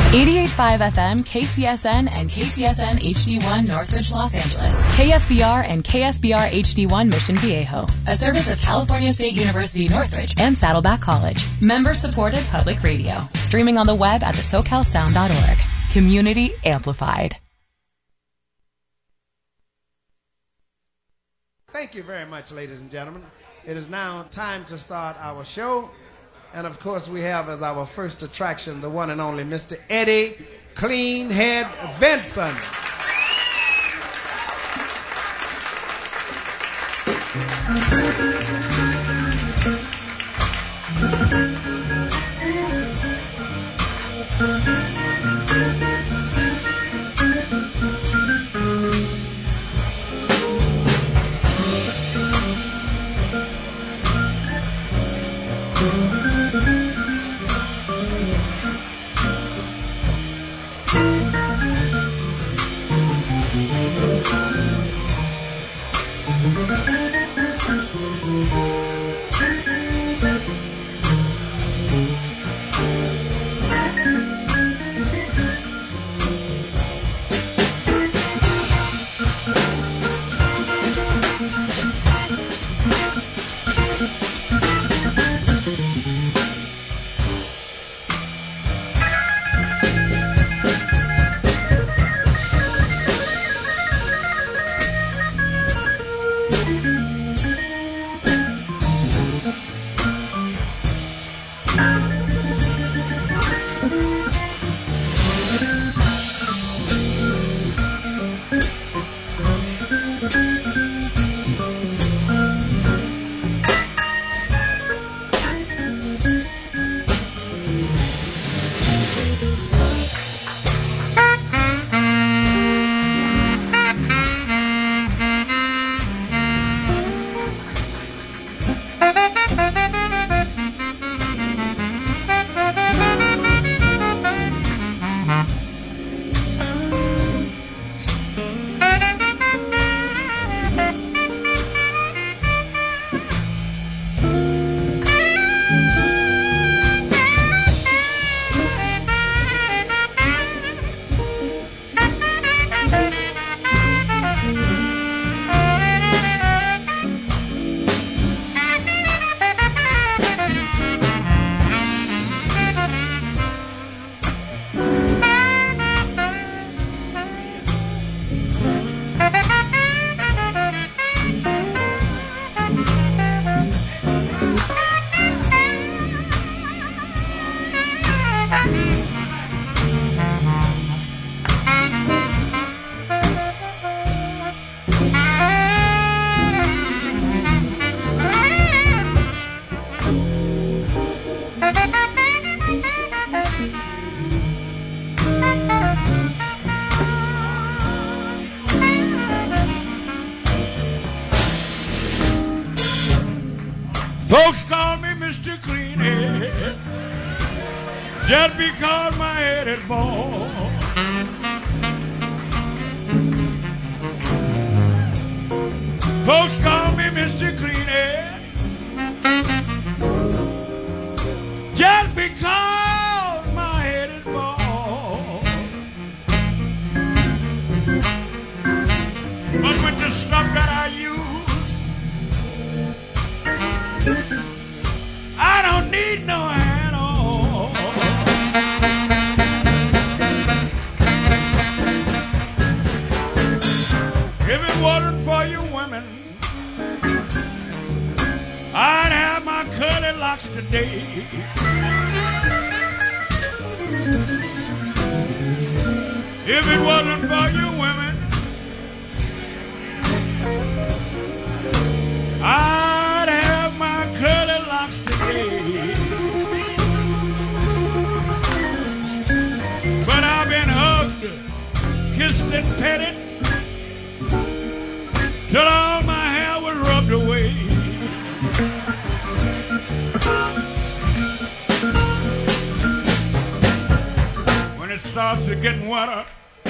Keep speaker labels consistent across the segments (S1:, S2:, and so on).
S1: 88.5 FM, KCSN, and KCSN HD1 Northridge, Los Angeles. KSBR and KSBR HD1 Mission Viejo. A service of California State University Northridge and Saddleback College. Member-supported public radio. Streaming on the web at thesocalsound.org. Community amplified.
S2: Thank you very much, ladies and gentlemen. It is now time to start our show. And of course, we have as our first attraction the one and only Mr. Eddie Cleanhead Vinson.
S3: Folks call me Mr. Cleanhead just because my head is bald. Folks call me Mr. Cleanhead just because my head is bald. But with the stuff that I use, I don't need no hat on. If it wasn't for you women, I'd have my curly locks today. If it wasn't for you women, I'd have my curly locks today. But I've been hugged, kissed and petted till all my hair was rubbed away. When it starts to get wetter,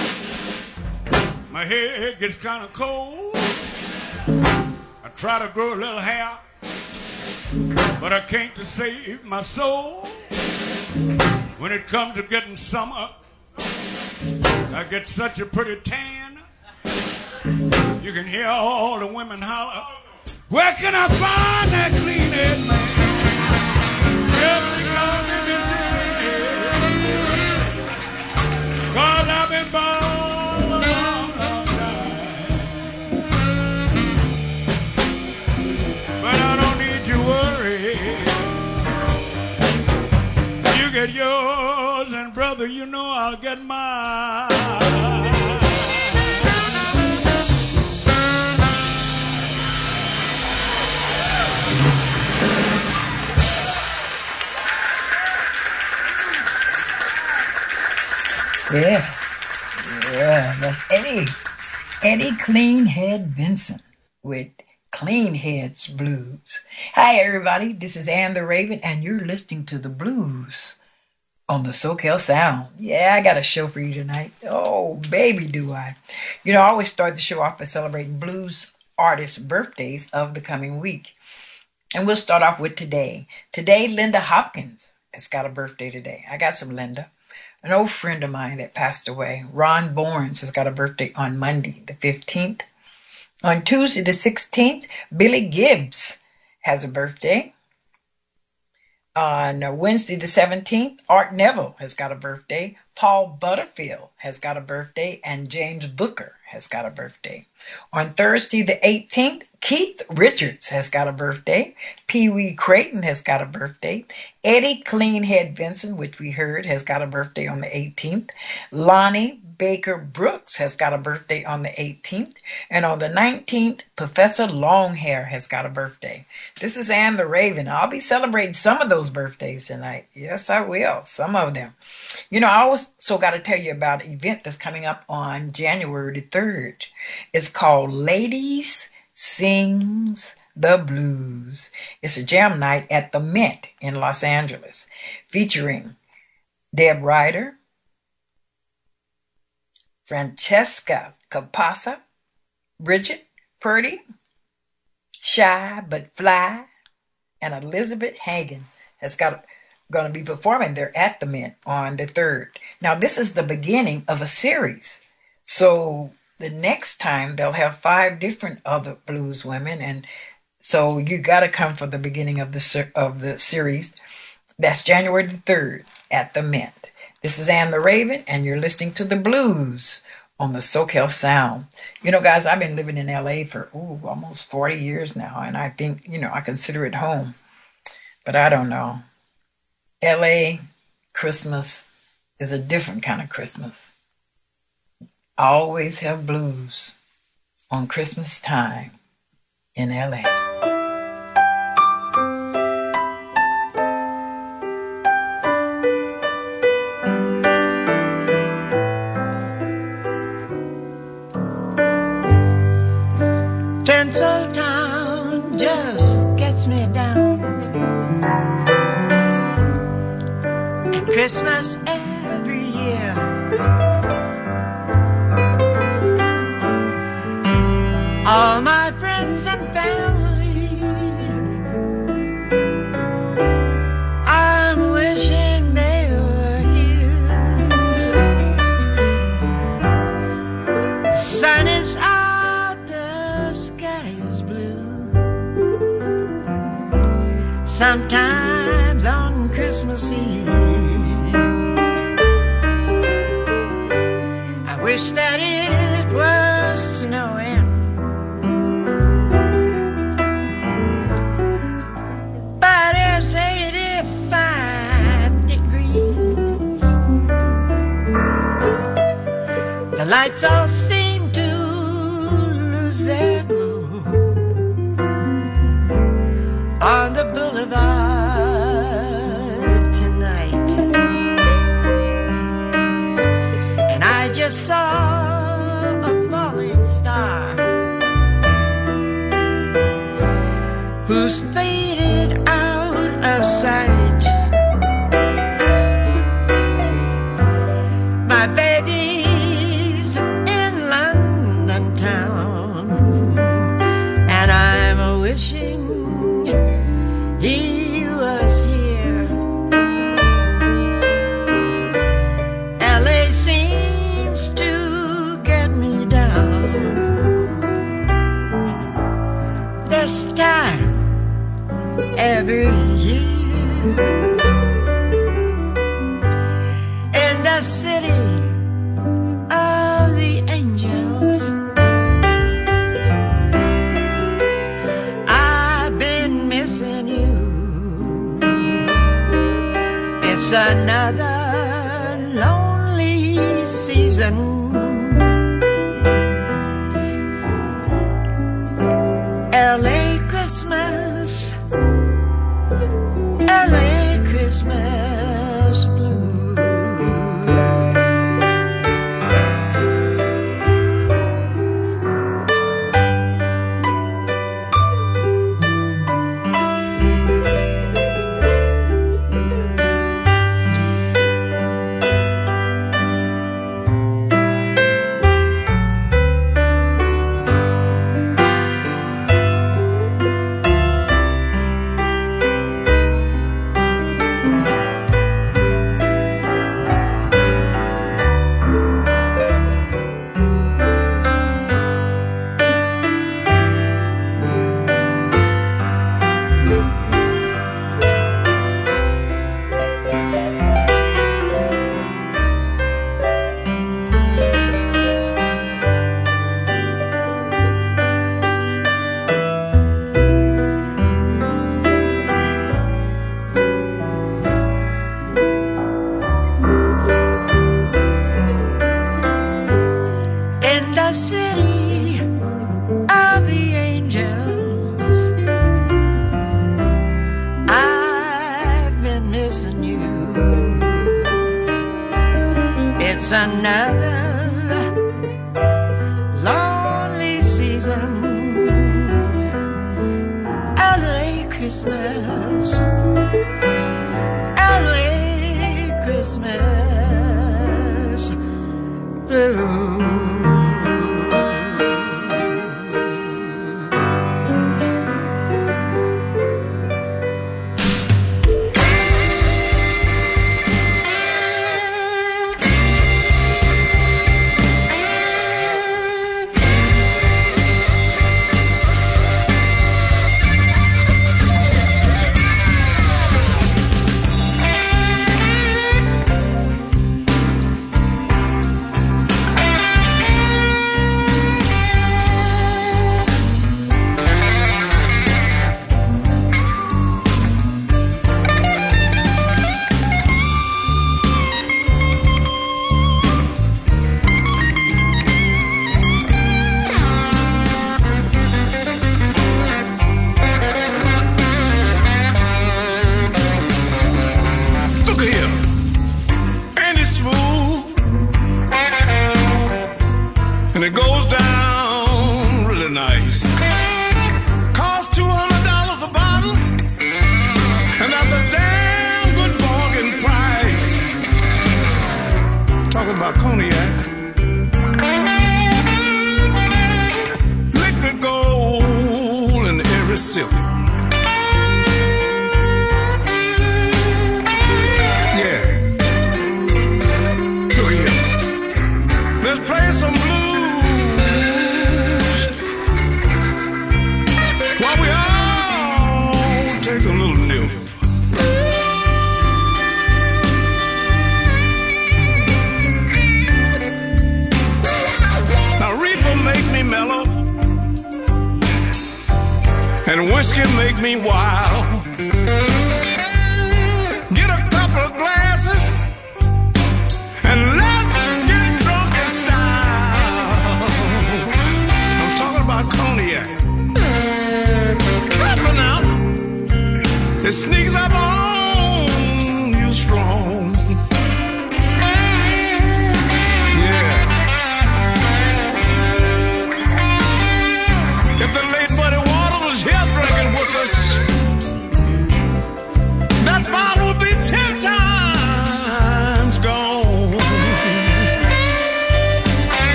S3: my head gets kind of cold. I try to grow a little hair, but I can't to save my soul. When it comes to getting summer, I get such a pretty tan. You can hear all the women holler, where can I find that clean-head man? Every time in this clean-head, 'cause I've been born a long, long time. But I don't need to worry. You get yours, and brother, you know I'll get mine.
S4: Yeah, that's Eddie Cleanhead Vinson with Cleanhead's Blues. Hi, everybody. This is Ann the Raven, and you're listening to the blues on the SoCal Sound. Yeah, I got a show for you tonight. Oh, baby, do I. You know, I always start the show off by celebrating blues artists' birthdays of the coming week. And we'll start off with today. Today, Linda Hopkins has got a birthday today. I got some Linda. An old friend of mine that passed away, Ron Borns, has got a birthday on Monday, the 15th. On Tuesday, the 16th, Billy Gibbs has a birthday. On Wednesday, the 17th, Art Neville has got a birthday. Paul Butterfield has got a birthday. And James Booker has got a birthday. On Thursday, the 18th, Keith Richards has got a birthday. Pee Wee Creighton has got a birthday. Eddie Cleanhead Vinson, which we heard, has got a birthday on the 18th. Lonnie Baker Brooks has got a birthday on the 18th. And on the 19th, Professor Longhair has got a birthday. This is Ann the Raven. I'll be celebrating some of those birthdays tonight. Yes, I will. Some of them. You know, I also got to tell you about an event that's coming up on January the 3rd. It's called Ladies Sings the Blues. It's a jam night at the Mint in Los Angeles, featuring Deb Ryder, Francesca Capasa, Bridget Purdy, Shy But Fly, and Elizabeth Hagen has going to be performing there at the Mint on the 3rd. Now, this is the beginning of a series. So the next time they'll have 5 different other blues women, and so you got to come for the beginning of the series. That's January the 3rd at the Mint. This is Ann the Raven, and you're listening to the blues on the SoCal Sound. You know, guys, I've been living in LA for almost 40 years now, and I think, I consider it home. But I don't know. LA Christmas is a different kind of Christmas. I always have blues on Christmas time in LA.
S5: Tinseltown just gets me down. At Christmas every year, all my friends and family, I'm wishing they were here. The sun is out, the sky is blue. Sometimes on Christmas Eve, I wish that it was snowing, but it's 85 degrees. The lights all seem to lose their glow on the boulevard tonight, and I just saw a falling star who's faded out of sight. My baby's in London town, and I'm wishing he was here. LA sings every year in the city of the angels. I've been missing you. It's another lonely season. LA Christmas, LA Christmas blue. City of the angels, I've been missing you. It's another lonely season. LA Christmas, LA Christmas blue.
S3: And it goes down really nice. Costs $200 a bottle, and that's a damn good bargain price. Talking about cognac, liquid gold and every silk. Yeah, look here. Let's play some blues. We all take a little nip. Now reefer make me mellow, and whiskey make me wild. Get a couple of glasses and let's get drunk in style. I'm talking about cognac. Now, it sneaks up on you strong. Yeah. If the late Buddy Water was here drinking with us,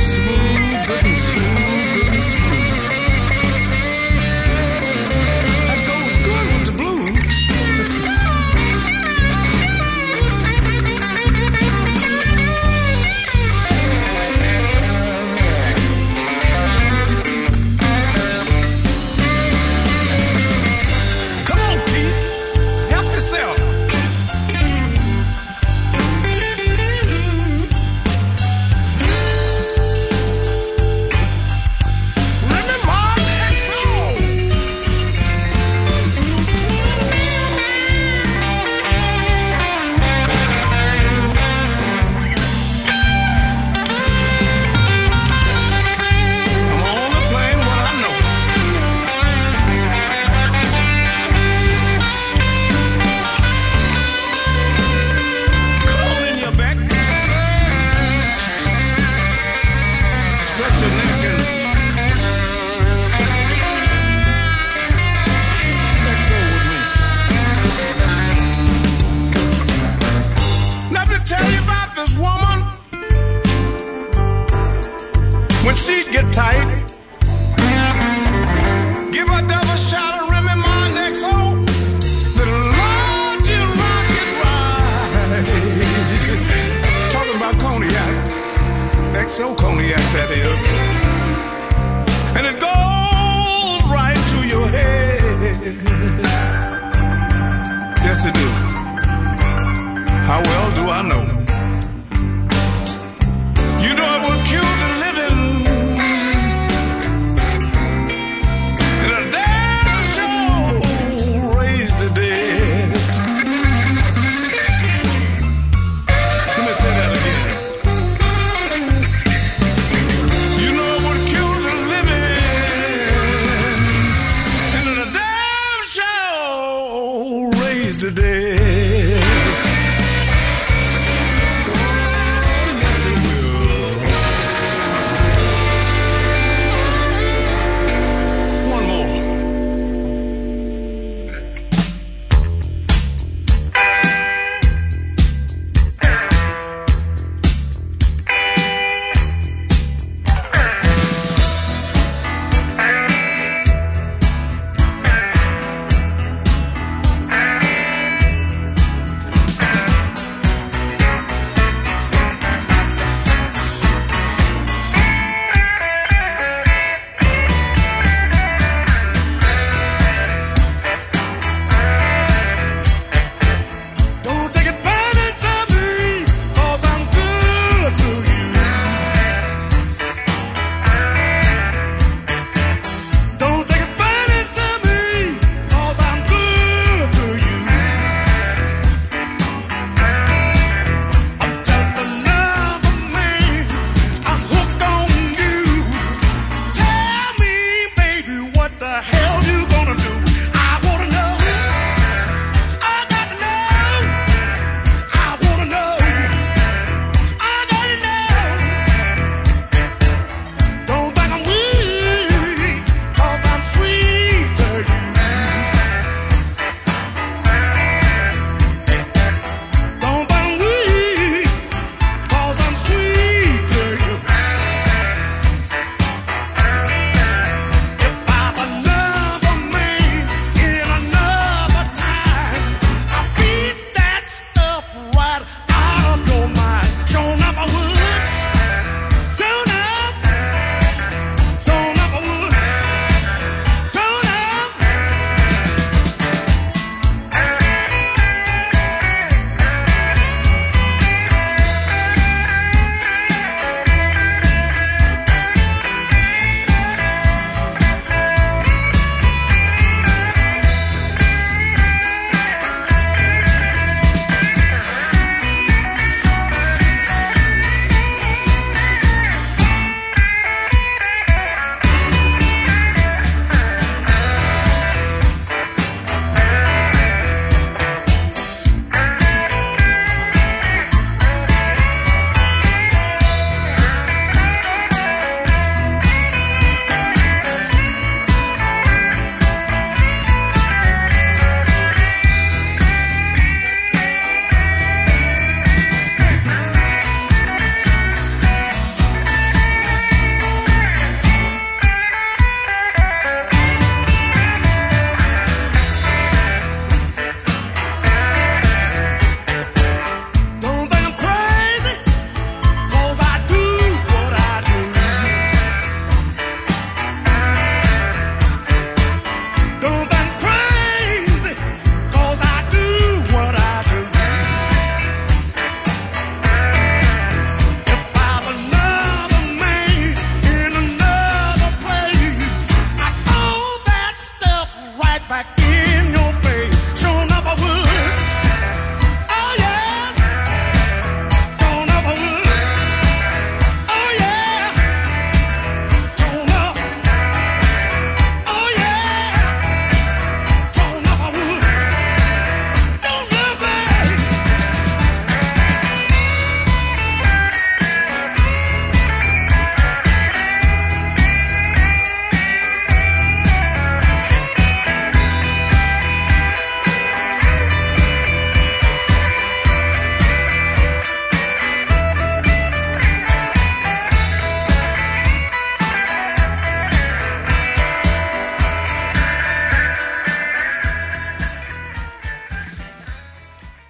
S3: smooth, good and smooth, good and smooth. That goes good with the blues. Come on, Pete, help yourself. When she'd get tight, give her double shot of Remy Marnexo. The Lord, you rock it right. Talking about cognac, XO cognac that is, and it goes right to your head. Yes, it do. How well do I know? You know it will cure the living.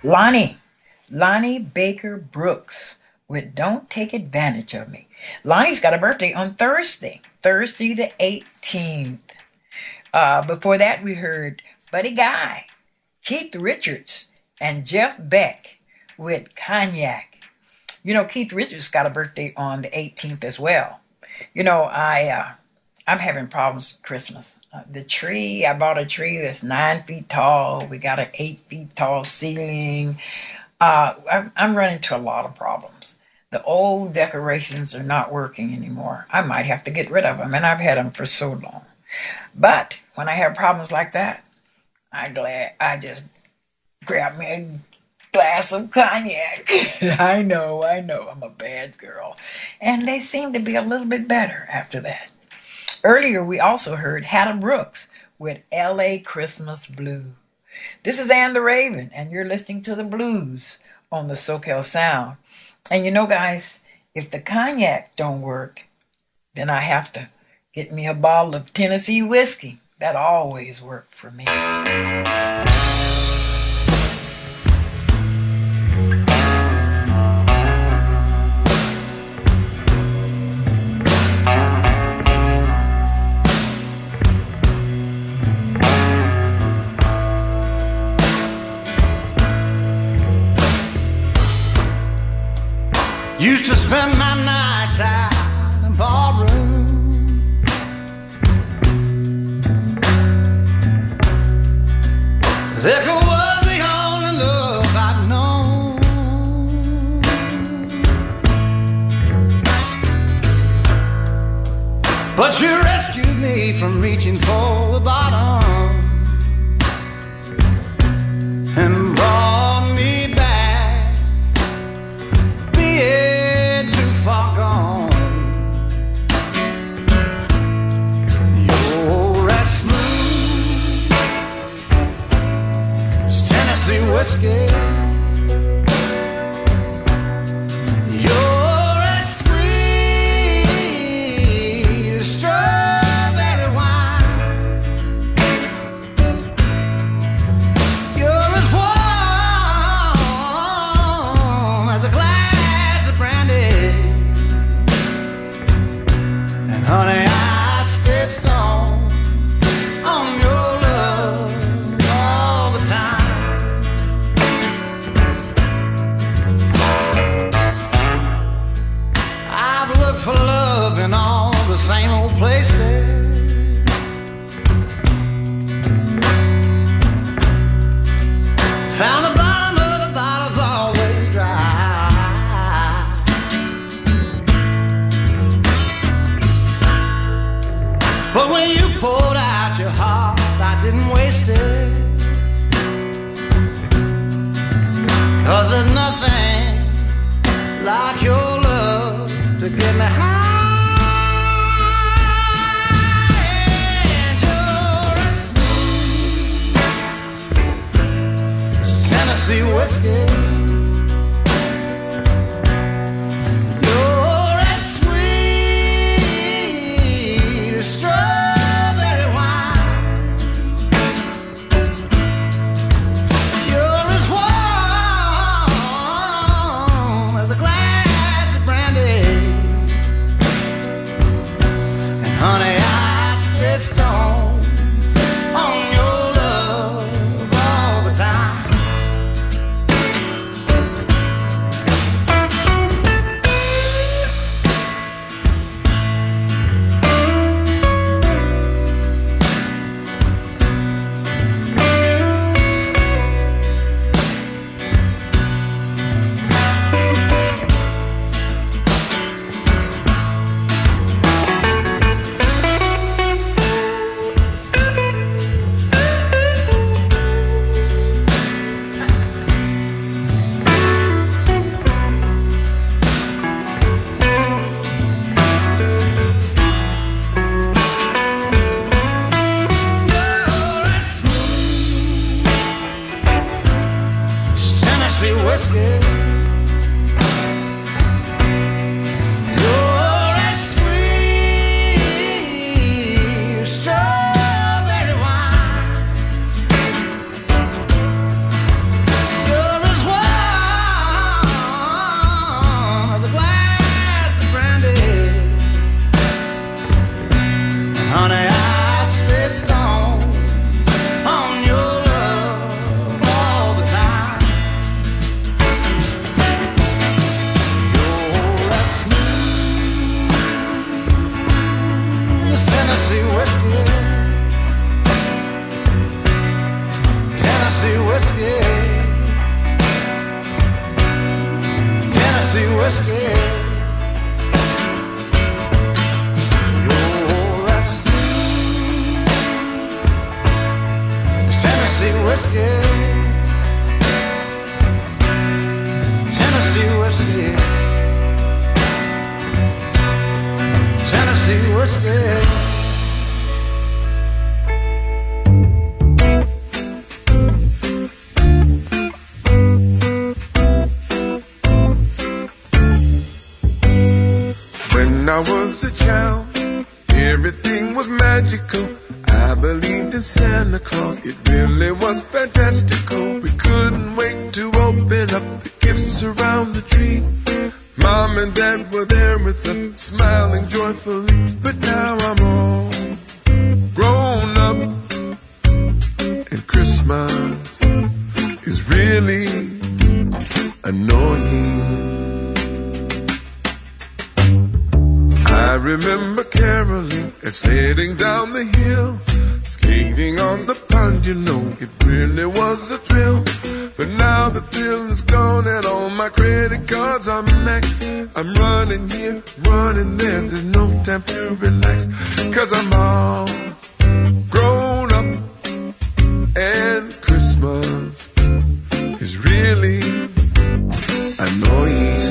S4: Lonnie Baker Brooks with Don't Take Advantage of Me. Lonnie's got a birthday on Thursday the 18th. Before that, we heard Buddy Guy, Keith Richards, and Jeff Beck with Cognac. You know, Keith Richards got a birthday on the 18th as well. You know, I'm having problems with Christmas. The tree, I bought a tree that's 9 feet tall. We got an 8 feet tall ceiling. I'm running into a lot of problems. The old decorations are not working anymore. I might have to get rid of them, and I've had them for so long. But when I have problems like that, I just grab me a glass of cognac. I know, I'm a bad girl. And they seem to be a little bit better after that. Earlier, we also heard Hatta Brooks with L.A. Christmas Blue. This is Ann the Raven, and you're listening to the blues on the SoCal Sound. And you know, guys, if the cognac don't work, then I have to get me a bottle of Tennessee whiskey. That always worked for me.
S5: Used to spend my nights out in the ballroom. Liquor was the only love I'd known. But you rescued me from reaching for the bottom and brought me back, being too far gone. You're as smooth as Tennessee whiskey. You're as sweet as strawberry wine. You're as warm as a glass of brandy. And honey, I stay strong on your love all the time. I've looked for love in all the same old places. Found the bottom of the bottle's always dry. But when you poured out your heart, I didn't waste it. 'Cause there's nothing like your love to get me high. And you're as smooth as Tennessee whiskey. You're as sweet as strawberry wine. You're as warm as a glass of brandy. And honey, I stay strong on your love all the time. whiskey. You're that sweet Tennessee whiskey. Tennessee whiskey. Tennessee whiskey.
S6: When I was a child, everything was magical. I believed in Santa Claus, it really was fantastical. We couldn't wait to open up the gifts around the tree. Mom and Dad were there with us, smiling joyfully. But now I'm all grown up, and Christmas is really annoying. I remember caroling and sledding down the hill, skating on the pond, you know, it really was a thrill. But now the thrill is gone and all my credit cards are maxed. I'm running here, running there, there's no time to relax. 'Cause I'm all grown up, and Christmas is really annoying.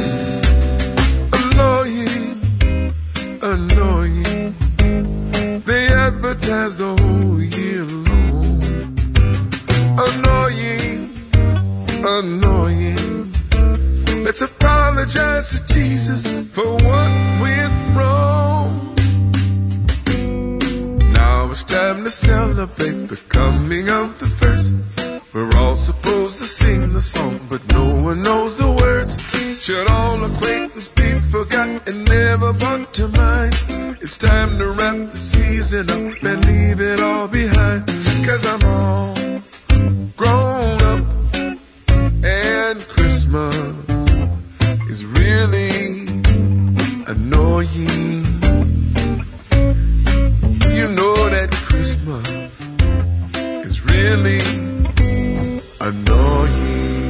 S6: Annoying. They advertise the whole year long. Annoying. Annoying. Let's apologize to Jesus for what went wrong. Now it's time to celebrate the coming of the first. We're all supposed to sing the song, but no one knows the words. Should all acquaintance be forgot and never brought to mind? It's time to wrap the season up and leave it all behind. 'Cause I'm all grown up, and Christmas is really annoying. You know that Christmas is really annoying.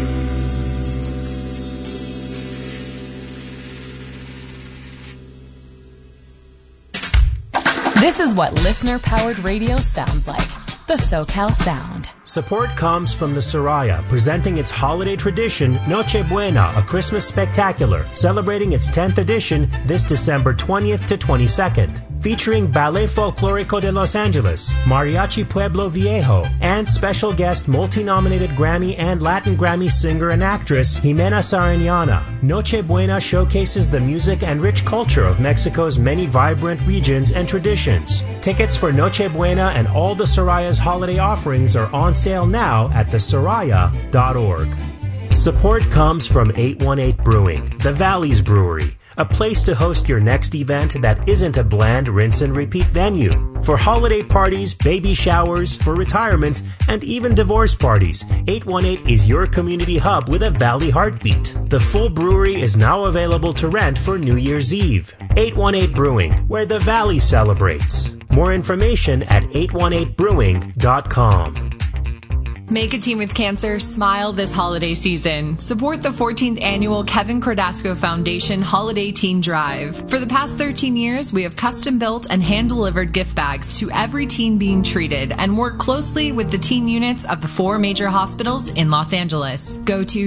S1: This is what listener-powered radio sounds like. The SoCal Sound.
S7: Support comes from the Soraya, presenting its holiday tradition, Noche Buena, a Christmas spectacular, celebrating its 10th edition this December 20th to 22nd. Featuring Ballet Folklorico de Los Angeles, Mariachi Pueblo Viejo, and special guest multi-nominated Grammy and Latin Grammy singer and actress Jimena Sariñana. Noche Buena showcases the music and rich culture of Mexico's many vibrant regions and traditions. Tickets for Noche Buena and all the Soraya's holiday offerings are on sale now at thesoraya.org. Support comes from 818 Brewing, the Valley's Brewery, a place to host your next event that isn't a bland rinse and repeat venue. For holiday parties, baby showers, for retirements, and even divorce parties, 818 is your community hub with a Valley heartbeat. The full brewery is now available to rent for New Year's Eve. 818 Brewing, where the Valley celebrates. More information at 818brewing.com.
S8: Make a team with cancer smile this holiday season. Support the 14th annual Kevin Cordasco Foundation Holiday Teen Drive. For the past 13 years, we have custom built and hand delivered gift bags to every teen being treated and work closely with the teen units of the 4 major hospitals in Los Angeles. Go to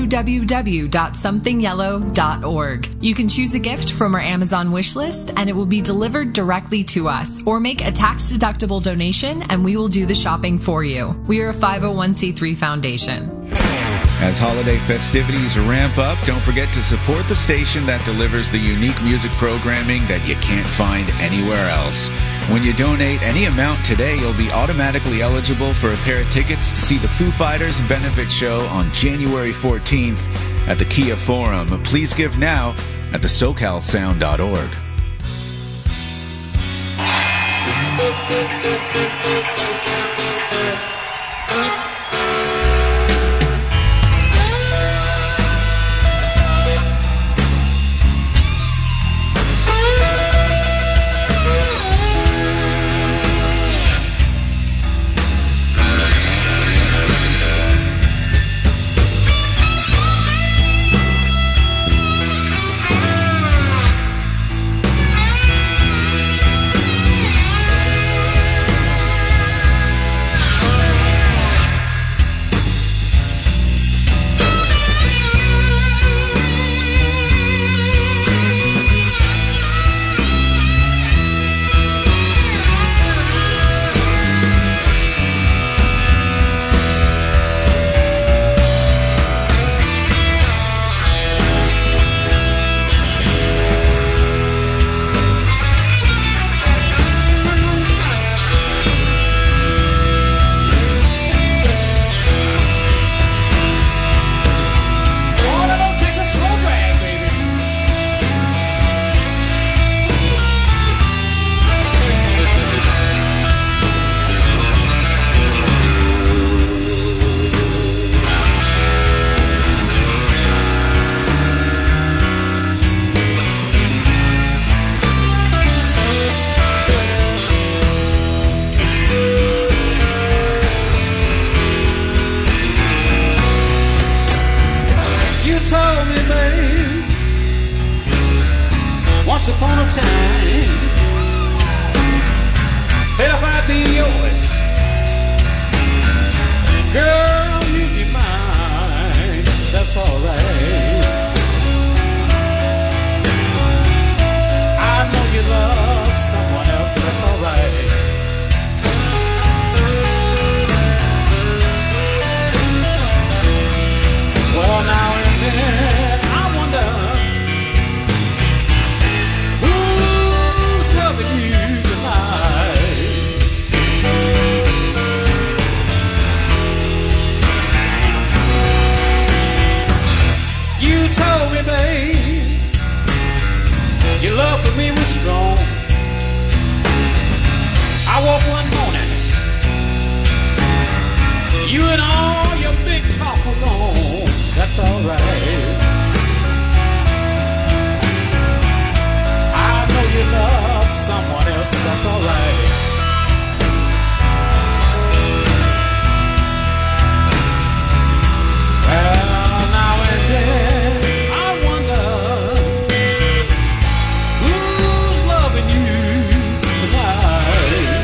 S8: www.somethingyellow.org. You can choose a gift from our Amazon wish list and it will be delivered directly to us, or make a tax-deductible donation and we will do the shopping for you. We are a 501c3 foundation.
S9: As holiday festivities ramp up, don't forget to support the station that delivers the unique music programming that you can't find anywhere else. When you donate any amount today, you'll be automatically eligible for a pair of tickets to see the Foo Fighters benefit show on January 14th at the Kia Forum. Please give now at thesocalsound.org.
S3: upon a time said if I'd be yours, girl, you be mine. That's alright. I know you love someone else, but that's alright. Well, now and then I wonder who's loving you tonight. You told me, babe, your love for me was strong. I woke one morning, you and all your big talk were gone. That's alright. I know you love someone else, but that's alright. Well, now and then I wonder who's loving you tonight.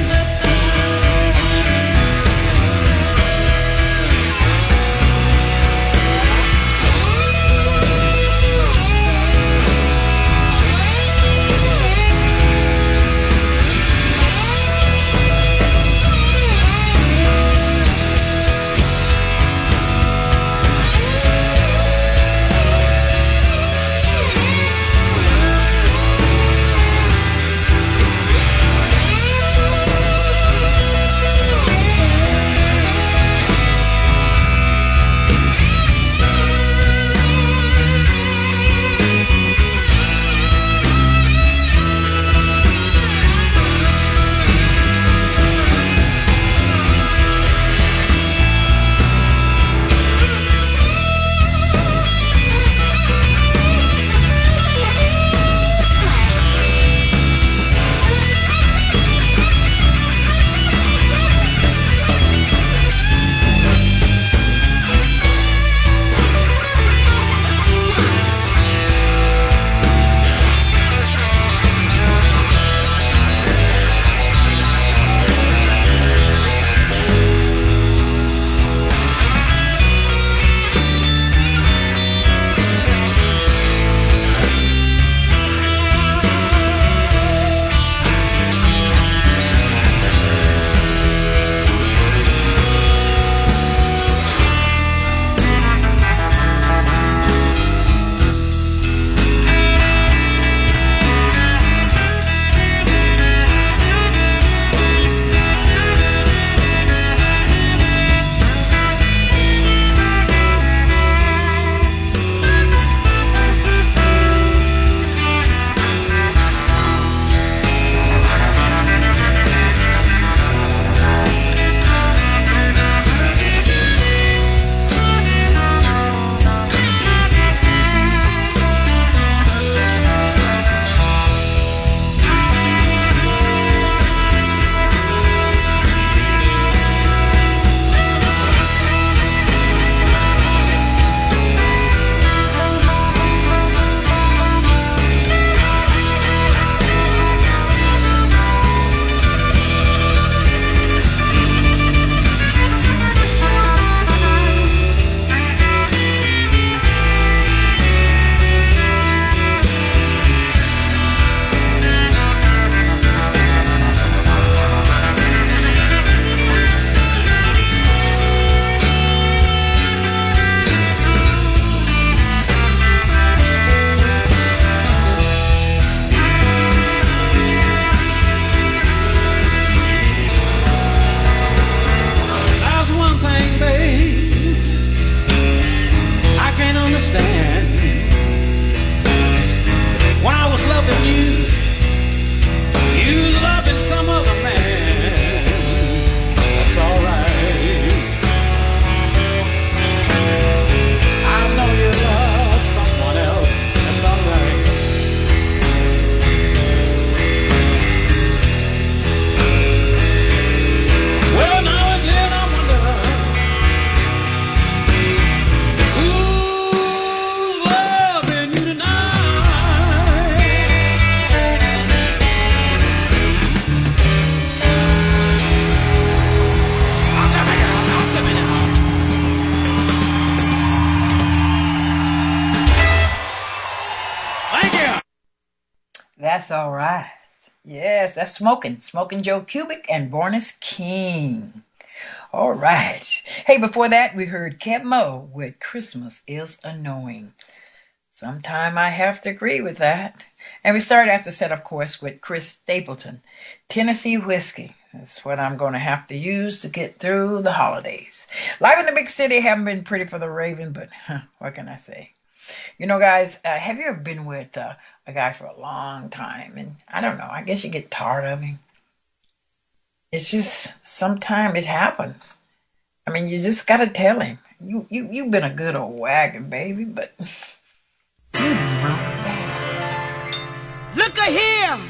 S4: That's all right. Yes, that's Smoking Joe Kubik and Bornis King. All right. Hey, before that, we heard Keb Mo with Christmas is Annoying. Sometime I have to agree with that. And we started after set, of course, with Chris Stapleton, Tennessee Whiskey. That's what I'm going to have to use to get through the holidays. Life in the big city haven't been pretty for the Raven, but what can I say? You know, guys, have you ever been with a guy for a long time? And I don't know, I guess you get tired of him. It's just, sometimes it happens. I mean, you just got to tell him. You've been a good old wagon, baby, but you broke down.
S10: Look at him,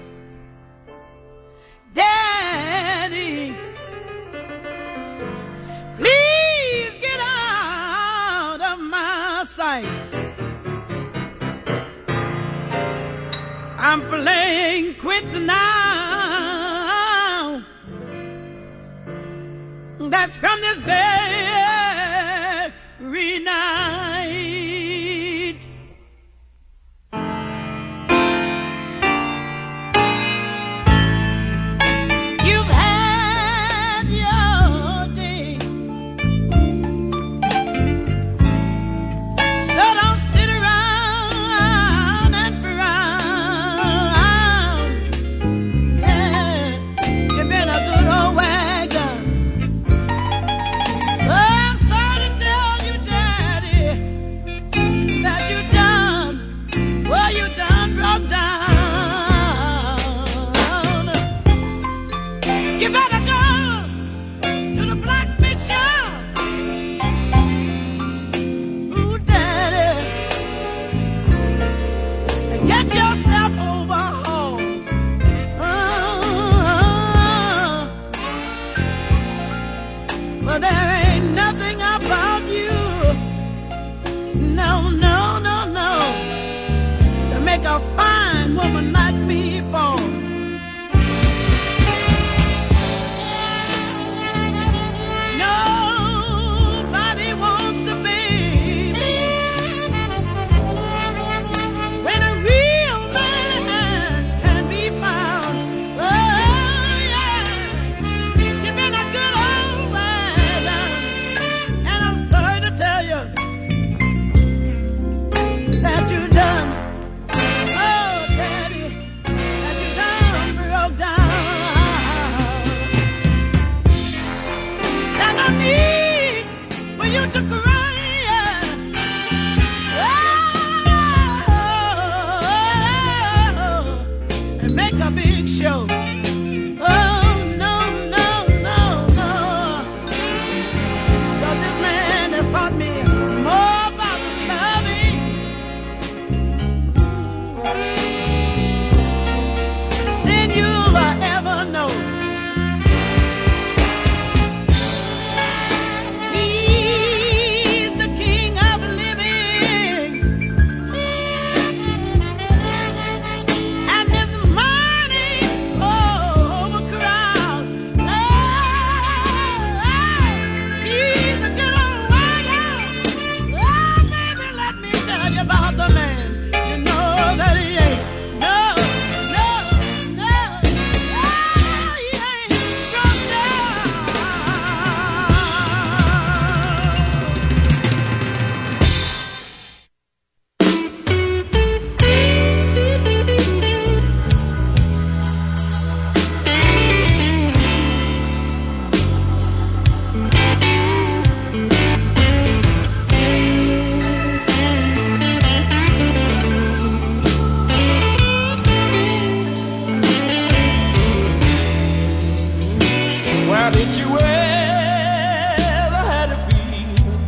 S10: Daddy. Please get out of my sight. I'm playing quits now. That's from this very night. You've had your day, so don't sit around and frown. Yeah, you've been a good old wagon. Oh, I'm sorry to tell you, Daddy, that you done, well, you done broke down. You better go to the blacksmith shop. Ooh, Daddy, and get yourself overhauled. But there ain't nothing about you, no, no, no, no, to make a fine woman like me fall. Nobody wants a baby when a real man can be found. Oh, yeah, you've been a good old wagon, and I'm sorry to tell you that you done, oh, Daddy, that you done broke down. There's no need for you to cry, oh, and make a big show. Oh, no, no, no, no. 'Cause this man has taught me more about loving than you'll ever know. He's the king of living, and his money overcrowd. Oh, he's a good old wagon. Oh, baby, let me tell you about the man. You know that he ain't, no, no, no, oh, he ain't broke down. Well, did you ever had a feeling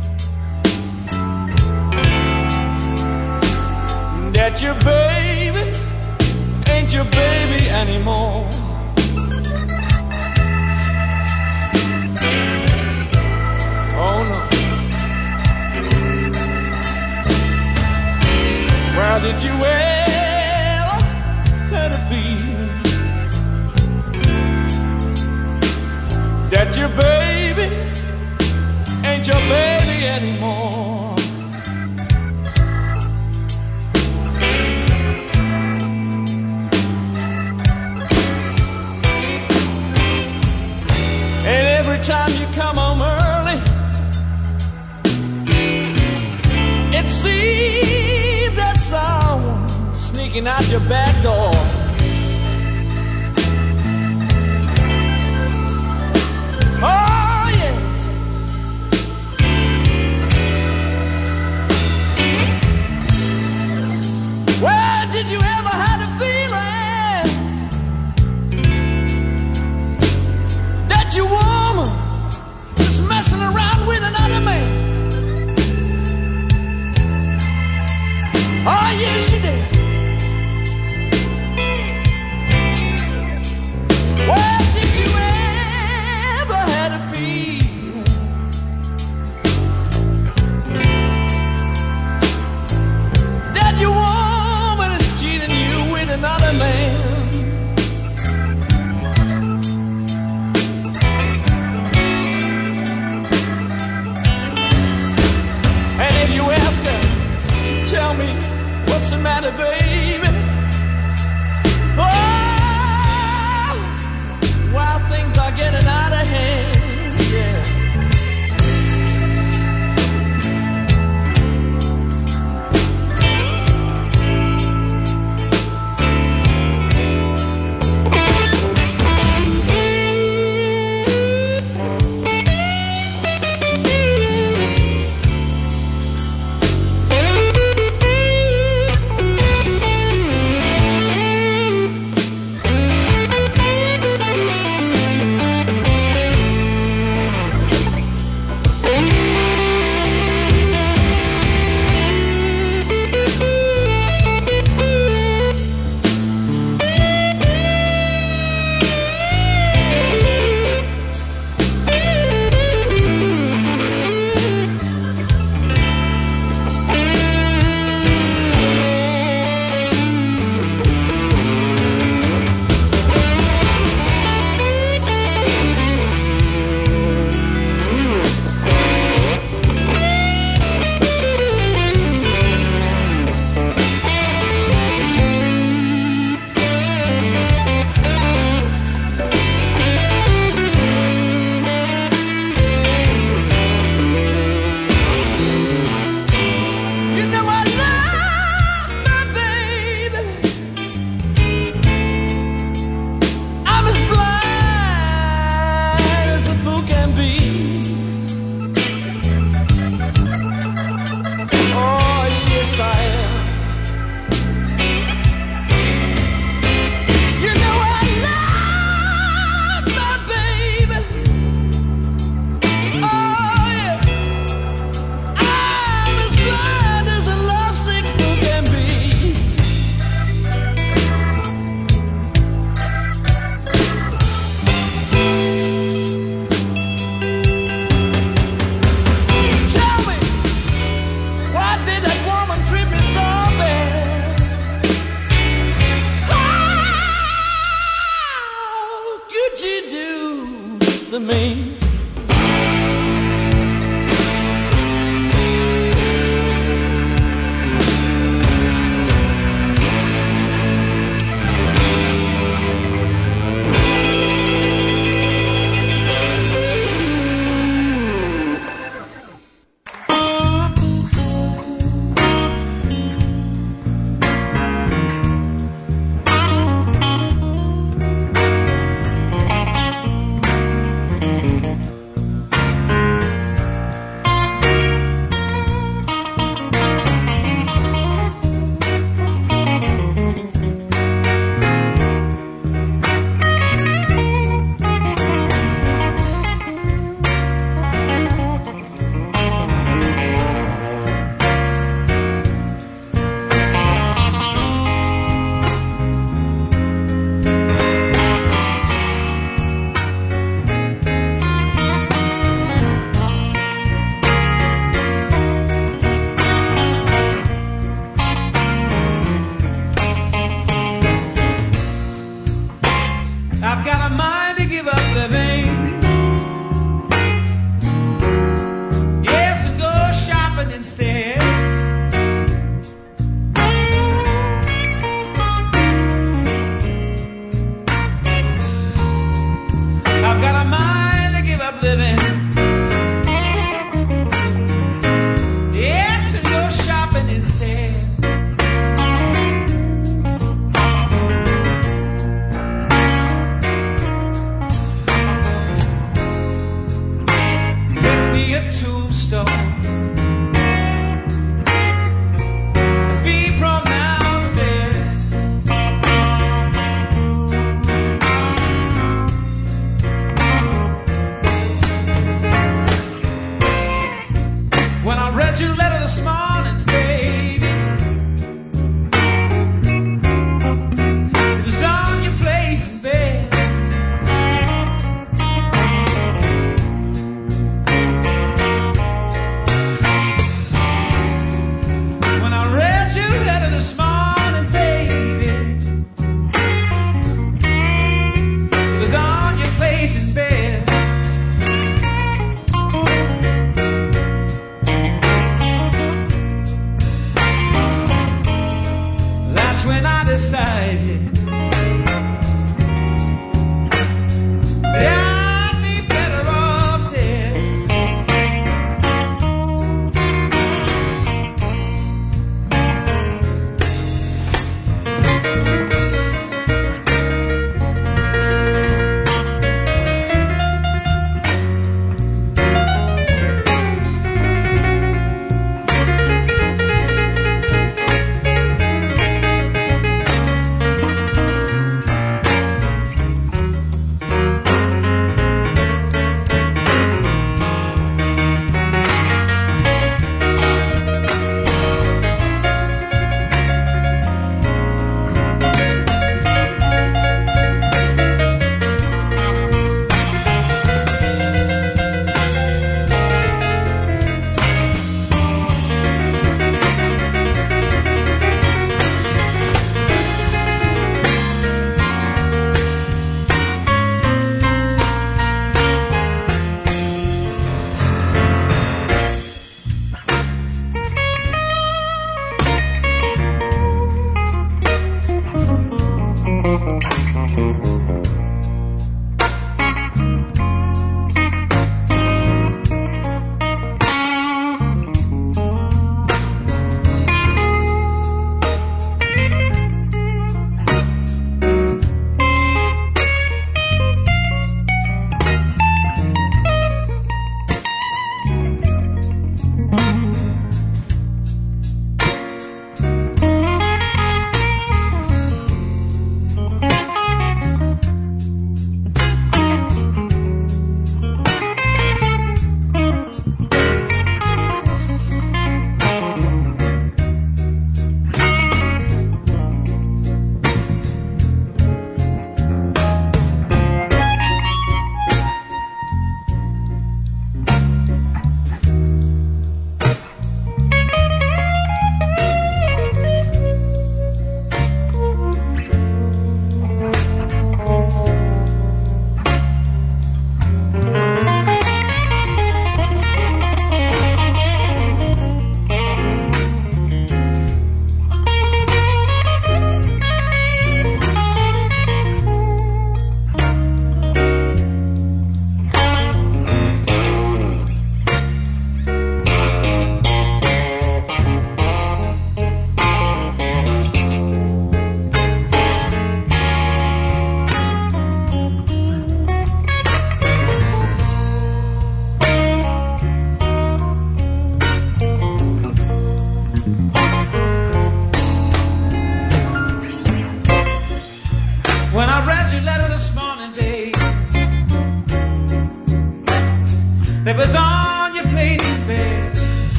S10: that your baby ain't your baby anymore? Oh no. Well, did you ever had a feeling that your baby ain't your baby anymore?
S5: sneaking out your back door. Oh, yeah. Well, did you ever have a feeling that your woman is messing around with another man? Oh, yes, she did. Well, did you ever have a feeling that your woman is cheating you with another man? And if you ask her, tell me, what's the matter, baby? Oh, while things are getting out of hand, yeah.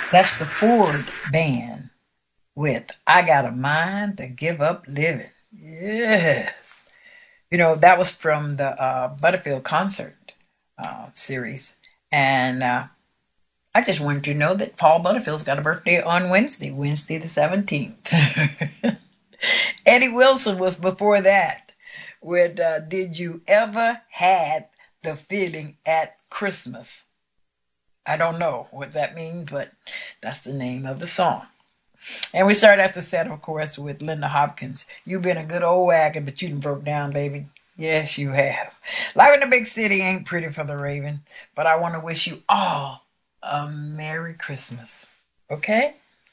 S4: That's the Ford Band with I Got a Mind to Give Up Living. Yes. You know, that was from the Butterfield concert series. And I just wanted you to know that Paul Butterfield's got a birthday on Wednesday the 17th. Eddie Wilson was before that with Did You Ever Had the Feeling at Christmas? I don't know what that means, but that's the name of the song. And we start out the set, of course, with Linda Hopkins. You've been a good old wagon, but you done broke down, baby. Yes, you have. Life in the big city ain't pretty for the Raven, but I want to wish you all a Merry Christmas. Okay?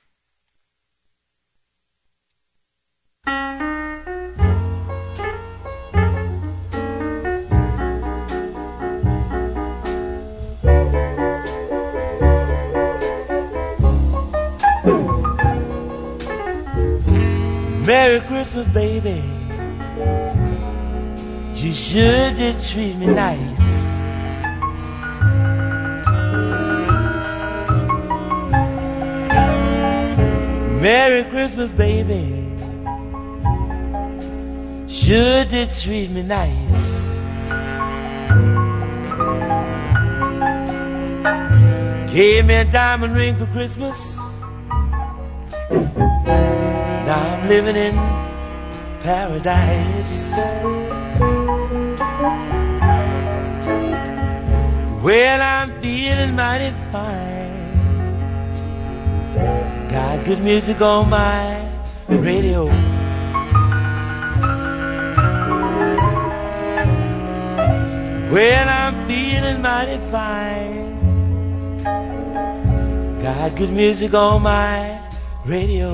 S11: Merry Christmas, baby. You sure did treat me nice. Merry Christmas, baby. Sure did treat me nice. Gave me a diamond ring for Christmas. Now I'm living in paradise. Well, I'm feeling mighty fine. Got good music on my radio. Well, I'm feeling mighty fine. Got good music on my radio.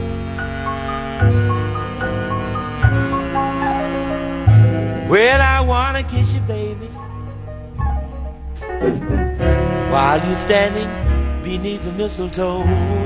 S11: Well, I wanna kiss you, baby, while you're standing beneath the mistletoe.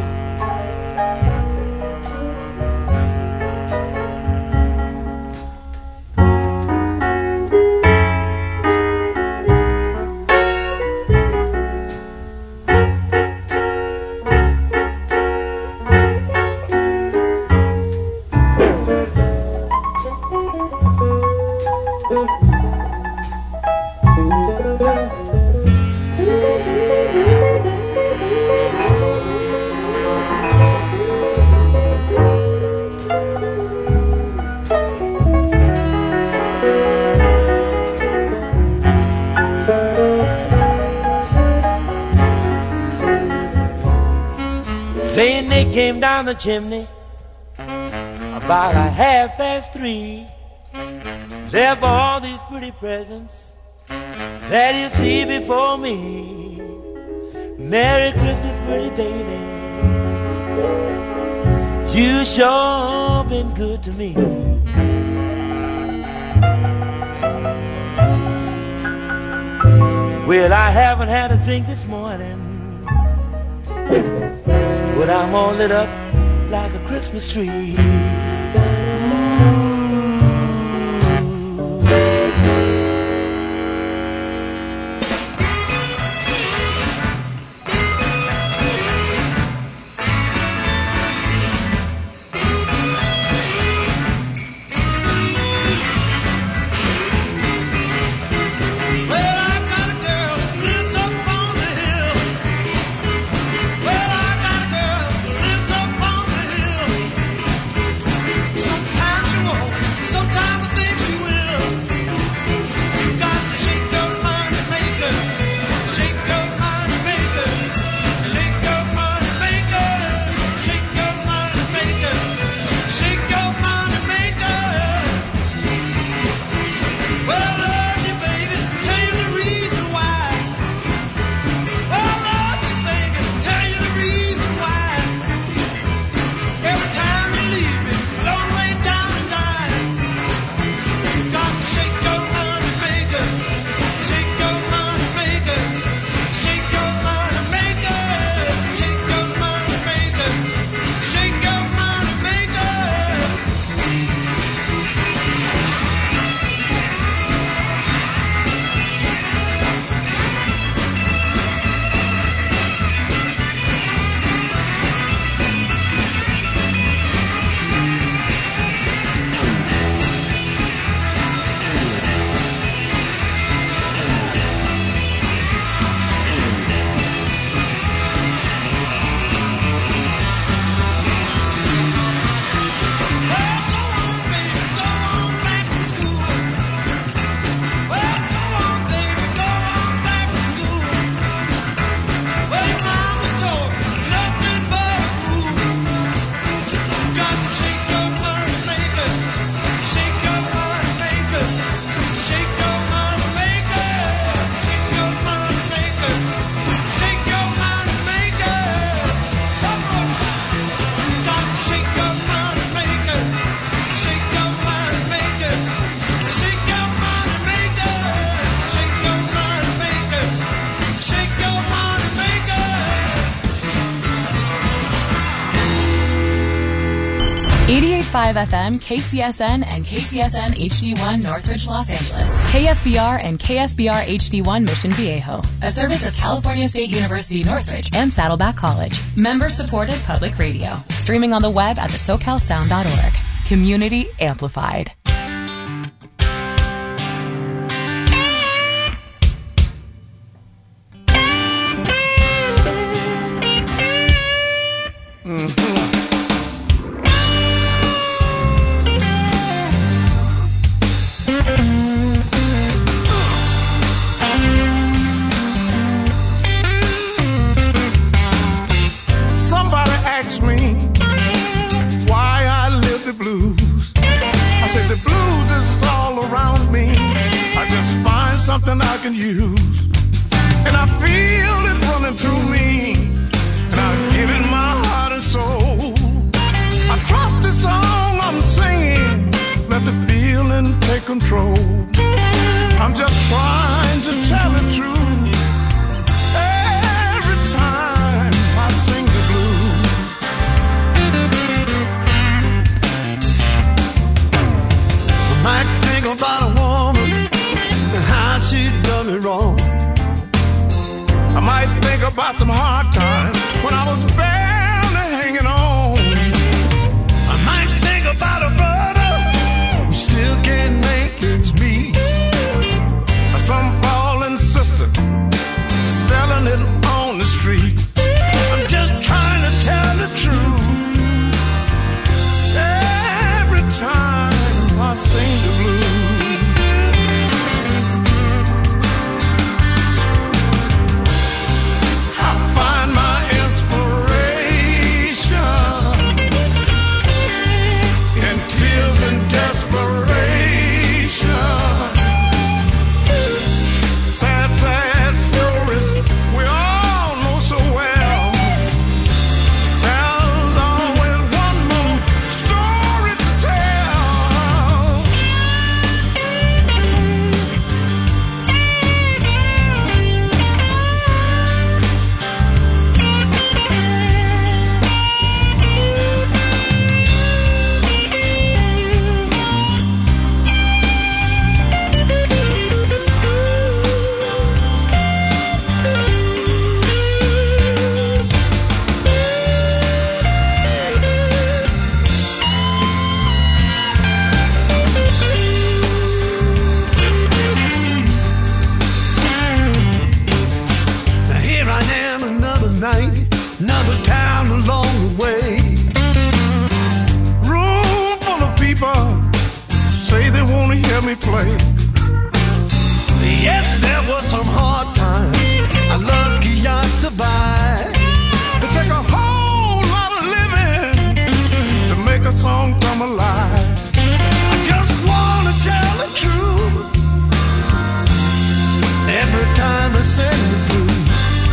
S11: Saint Nick came down the chimney about 3:30. Left all these pretty presents that you see before me. Merry Christmas, pretty baby. You sure been good to me. Well, I haven't had a drink this morning, but I'm all lit up like a Christmas tree.
S1: 100.5 FM, KCSN, and KCSN HD1 Northridge, Los Angeles. KSBR and KSBR HD1 Mission Viejo. A service of California State University Northridge and Saddleback College. Member-supported public radio. Streaming on the web at thesocalsound.org. Community amplified.
S5: Somebody asked me why I live the blues. I said the blues is all around me. I just find something I can use, and I feel it running through me, and I give it my heart and soul. I trust the song I'm singing, let the feeling take control. I'm just trying to tell the truth every time I sing the blues. I might think about a woman and how she done me wrong. I might think about some hard times when I was barely hanging on. I might think about a brother who still can't make ends meet. Or some fallen sister selling it on the street. I'm just trying to tell the truth every time I sing the blues. I find my inspiration in tears and desperation. Sad, sad stories we all know so well. There's always one more story to tell. Now here I am, another night, another town along the way. Room full of people say they want to hear me play. Yes, there was some hard times. I lucky I survived. It take a whole lot of living to make a song come alive. I just want to tell the truth every time I sing the blues.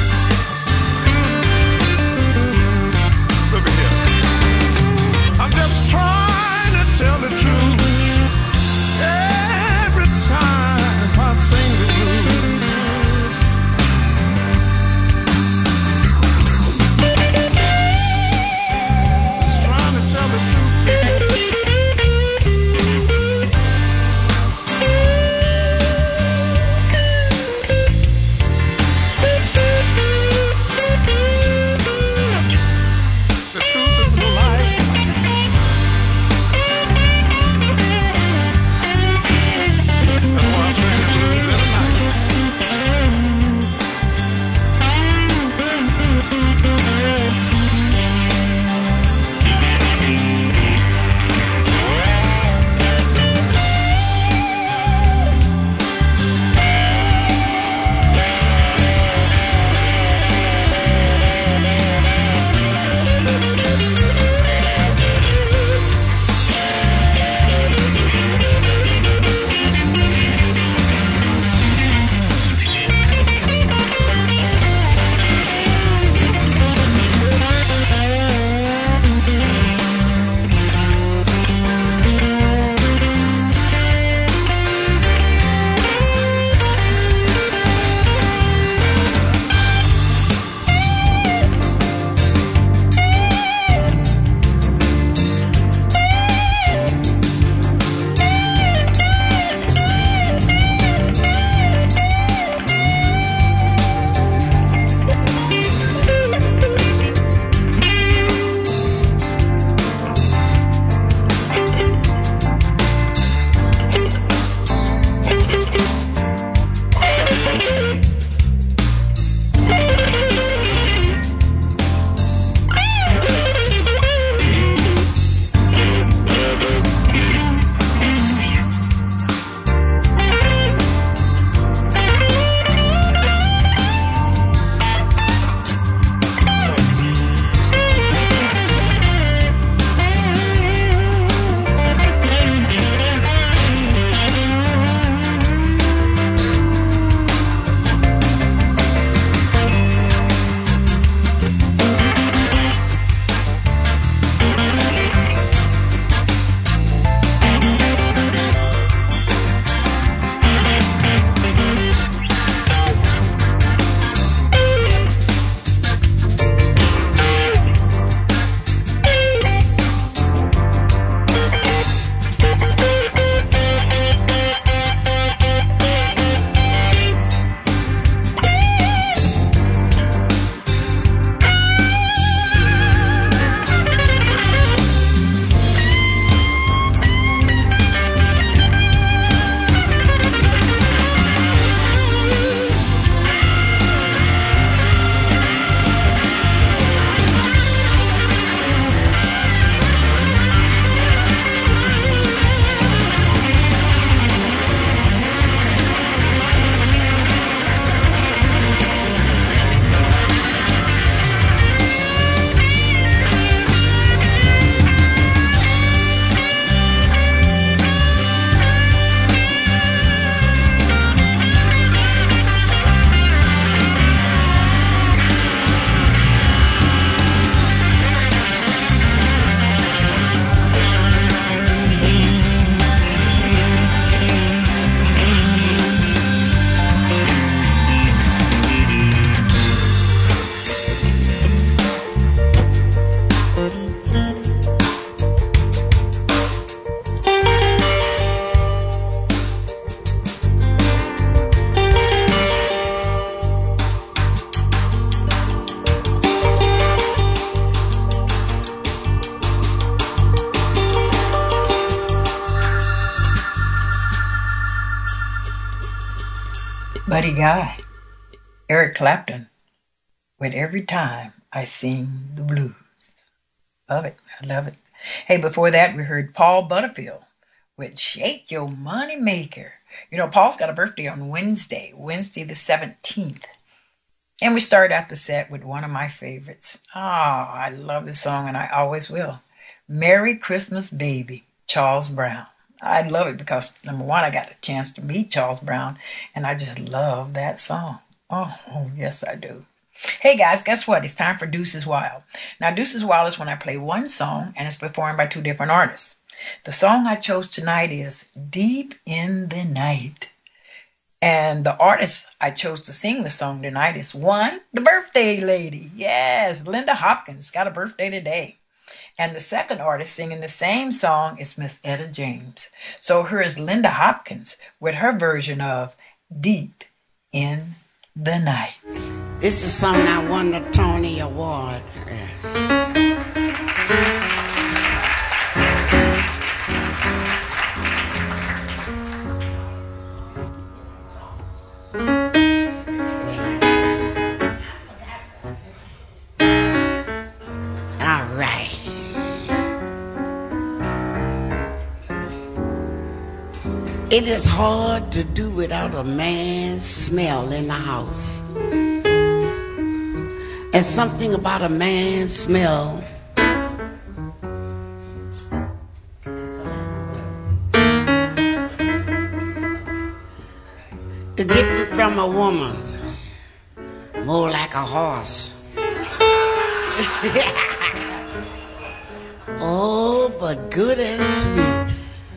S5: Look at here. I'm just trying to tell the truth every time I sing the blues.
S4: Buddy Guy, Eric Clapton, with Every Time I Sing the Blues. Love it. I love it. Hey, before that, we heard Paul Butterfield with Shake Your Money Maker. You know, Paul's got a birthday on Wednesday the 17th. And we started out the set with one of my favorites. I love this song, and I always will. Merry Christmas, Baby, Charles Brown. I love it because, number one, I got the chance to meet Charles Brown, and I just love that song. Oh, yes, I do. Hey, guys, guess what? It's time for Deuces Wild. Now, Deuces Wild is when I play one song, and it's performed by two different artists. The song I chose tonight is Deep in the Night. And the artist I chose to sing the song tonight is one, the birthday lady. Yes, Linda Hopkins got a birthday today. And the second artist singing the same song is Miss Etta James. So here is Linda Hopkins with her version of Deep in the Night.
S12: This is a song I won the Tony Award. It is hard to do without a man's smell in the house. There's something about a man's smell that's different from a woman's. More like a horse. Oh, but good and sweet.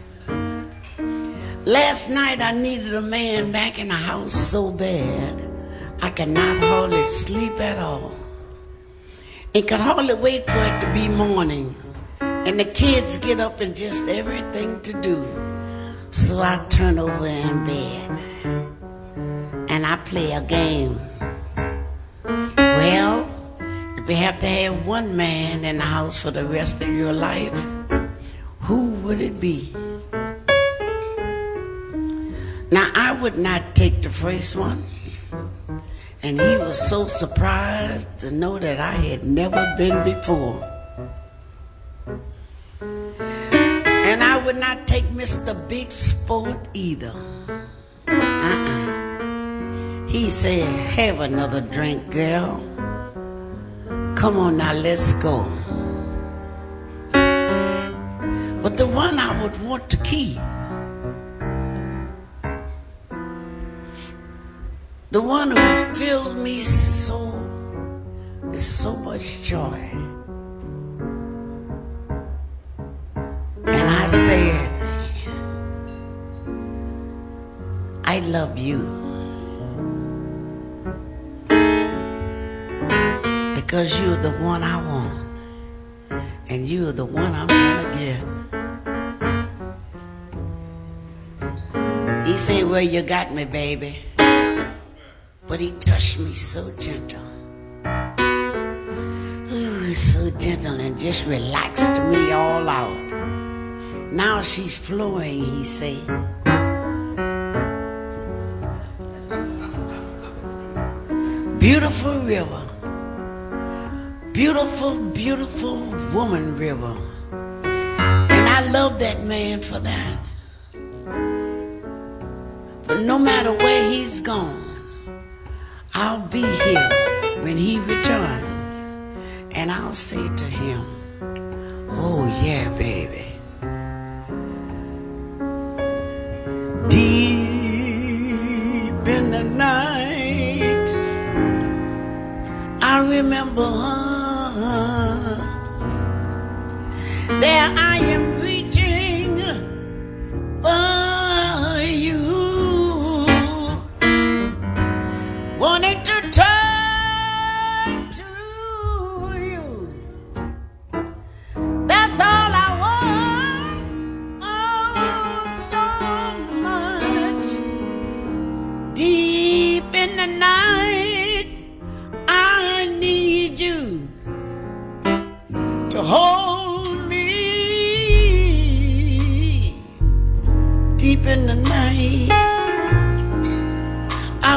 S12: Last night I needed a man back in the house so bad I could not hardly sleep at all. And could hardly wait for it to be morning and the kids get up and just everything to do. So I turn over in bed and I play a game. Well, if you have to have one man in the house for the rest of your life, who would it be? Now, I would not take the first one, and he was so surprised to know that I had never been before. And I would not take Mr. Big Sport either. He said, have another drink, girl. Come on now, let's go. But the one I would want to keep, the one who filled me with so much joy. And I said, I love you. Because you're the one I want. And you're the one I'm gonna get. He said, well, you got me, baby. But he touched me so gentle. Ooh, so gentle and just relaxed me all out. Now she's flowing, he said. Beautiful river. Beautiful, beautiful woman river. And I love that man for that. But no matter where he's gone, I'll be here when he returns, and I'll say to him, oh yeah, baby. Deep in the night, I remember her. There I am reaching for you. Wanted to turn to you. That's all I want. Oh, so much. Deep in the night, I need you.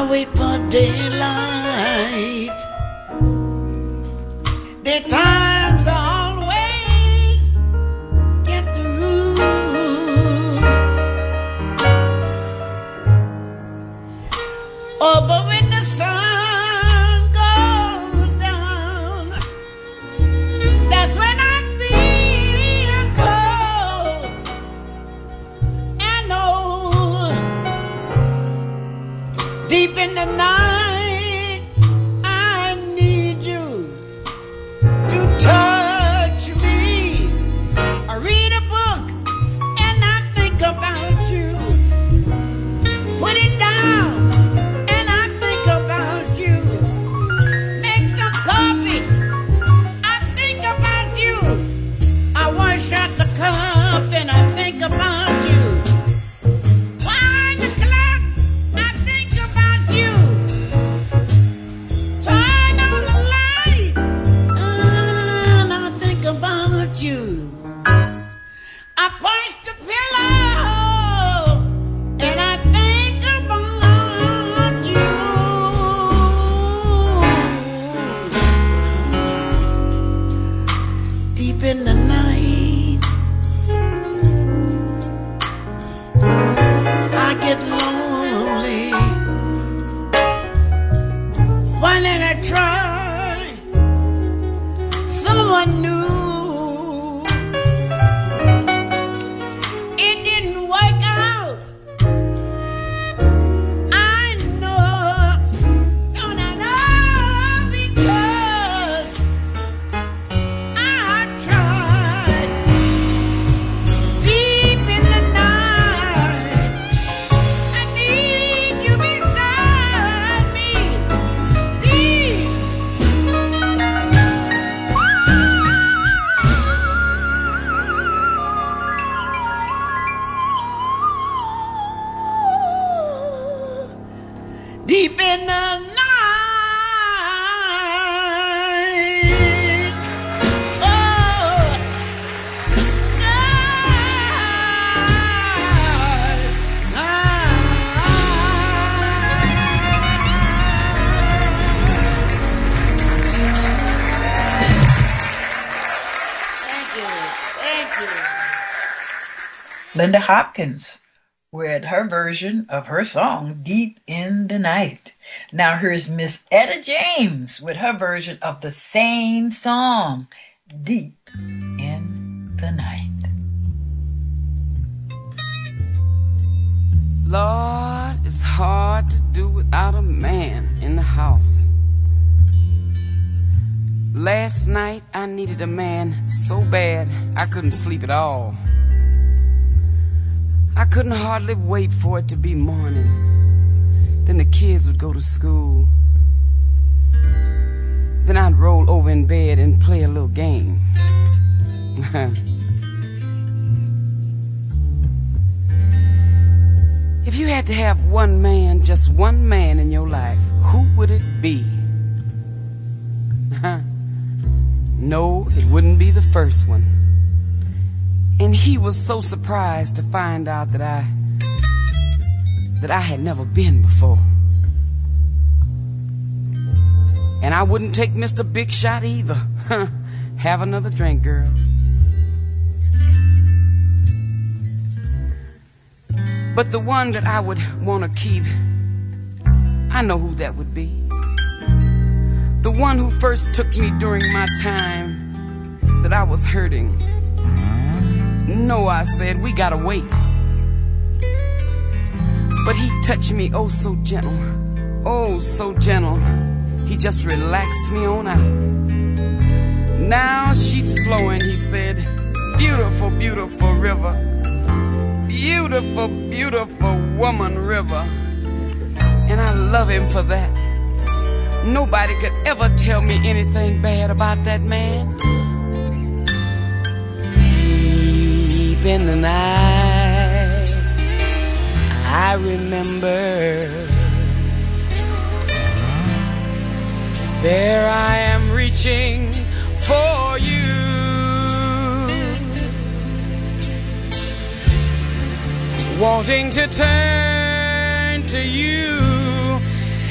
S12: wait for daylight. The times always get through. Oh, but when the sun goes down, that's when I feel cold and old. Deep in the night, I need you to touch me. I read a book and I think about you. Put it down and I think about you. Make some coffee, I think about you. I wash out the cup and I think about you. Wind the clock, I think about you. Turn on the light and I think about you. I punch the pillow and I think about you. Deep in the night, I get lonely. Why didn't I try someone new? It didn't work out. I know, don't I know, because I tried. Deep in the night, I need you beside me. Deep. Deep in the night. Oh, Thank you.
S4: Linda Hopkins with her version of her song, Deep in the Night. Now here's Miss Etta James with her version of the same song, Deep in the Night.
S13: Lord, it's hard to do without a man in the house. Last night I needed a man so bad I couldn't sleep at all. I couldn't hardly wait for it to be morning. Then the kids would go to school. Then I'd roll over in bed and play a little game. If you had to have one man, just one man in your life, who would it be? No, it wouldn't be the first one. And he was so surprised to find out that I had never been before. And I wouldn't take Mr. Big Shot either. Have another drink, girl. But the one that I would want to keep, I know who that would be. The one who first took me during my time that I was hurting. No, I said, we gotta wait. But he touched me oh so gentle, oh so gentle. He just relaxed me on out. Now she's flowing, he said, beautiful, beautiful river. Beautiful, beautiful woman river. And I love him for that. Nobody could ever tell me anything bad about that man. Deep in the night, I remember there I am reaching for you. Wanting to turn to you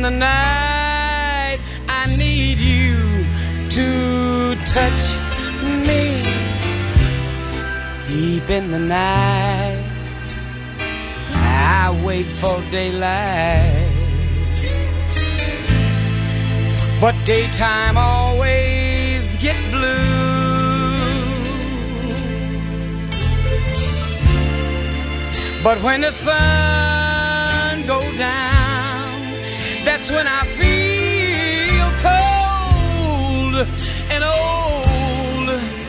S13: the night, I need you to touch me. Deep in the night, I wait for daylight, but daytime always gets blue. But when the sun goes down, that's when I feel cold and old.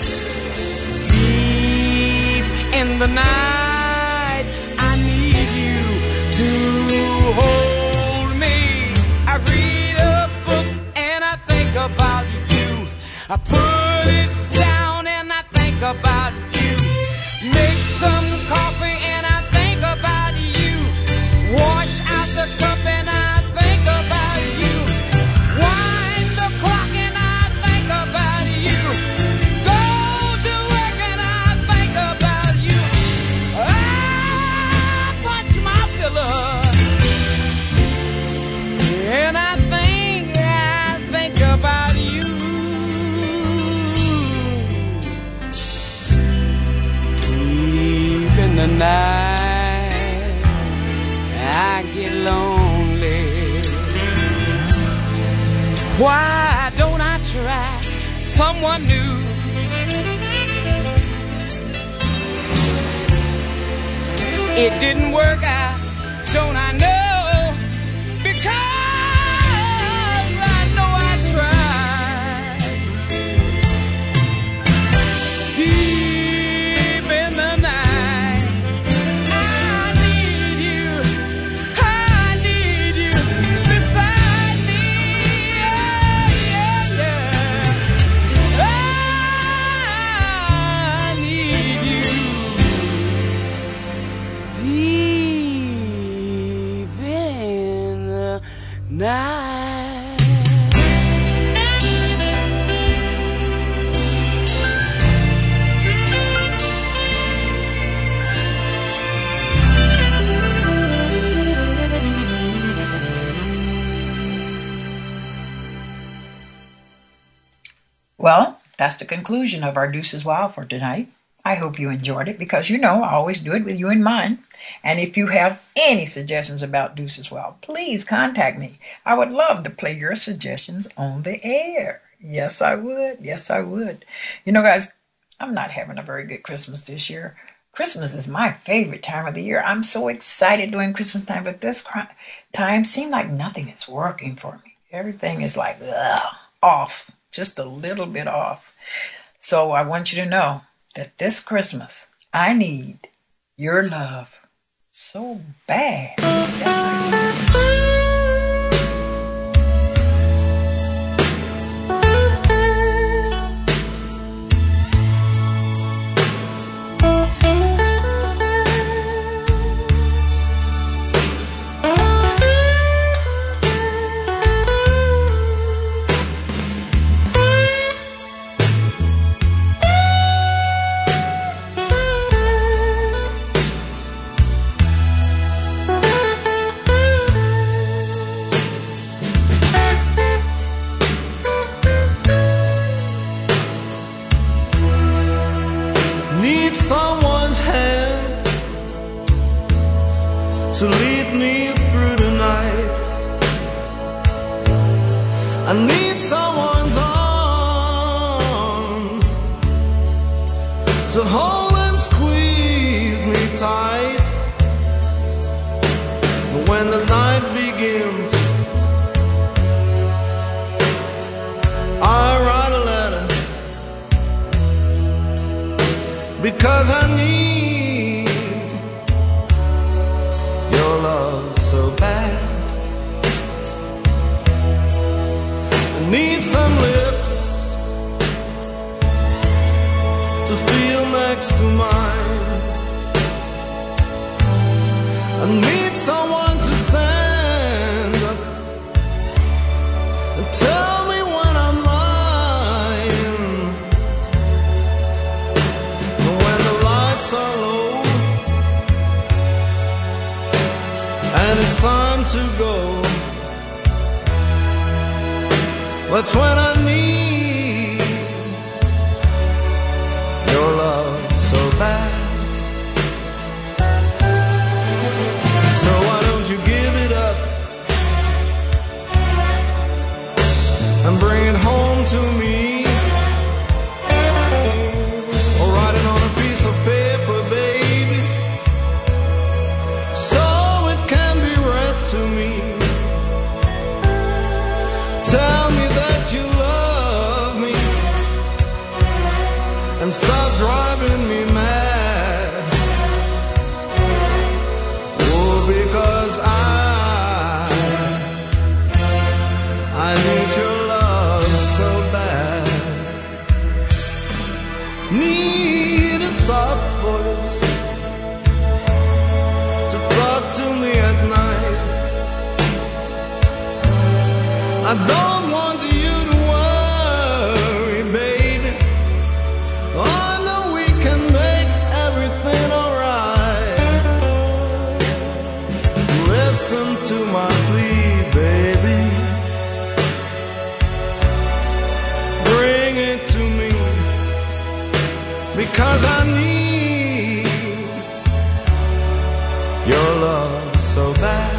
S13: Deep in the night, I need you to hold me. I read a book and I think about you. I put it down and I think about you. Make some coffee and I think about you. Wash out the cup and I think about you. Wind the clock and I think about you. Go to work and I think about you. I punch my pillow and I think about you. Deep in the night, I get lonely. Why don't I try someone new? It didn't work out, don't I know? Because I know I tried. Deep in the night, I need you beside me. Yeah, yeah. I need you deep in the night.
S4: Well, that's the conclusion of our Deuces Wild for tonight. I hope you enjoyed it because you know I always do it with you in mind. And if you have any suggestions about Deuces Wild, please contact me. I would love to play your suggestions on the air. Yes, I would. Yes, I would. You know, guys, I'm not having a very good Christmas this year. Christmas is my favorite time of the year. I'm so excited during Christmas time, but this time seems like nothing is working for me. Everything is like off, just a little bit off. So I want you to know that this Christmas, I need your love so bad. Yes, I do.
S5: To lead me through the night. I need someone's arms to hold and squeeze me tight. But when the night begins, I write a letter because I need your love so bad. I need some lips to feel next to mine. I need someone to stand up and tell me when I'm lying. But when the lights are low and it's time to go, That's when I need your love so bad. So why don't you give it up and bring it home to me, or write it on a piece of paper, baby, so it can be read to me. Tell me that you love me and stop driving me mad. Oh, because I need your love so bad. Need a soft voice to talk to me at night. I don't want you to worry, baby. I know we can make everything alright. Listen to my plea, baby. Bring it to me, because I need your love so bad.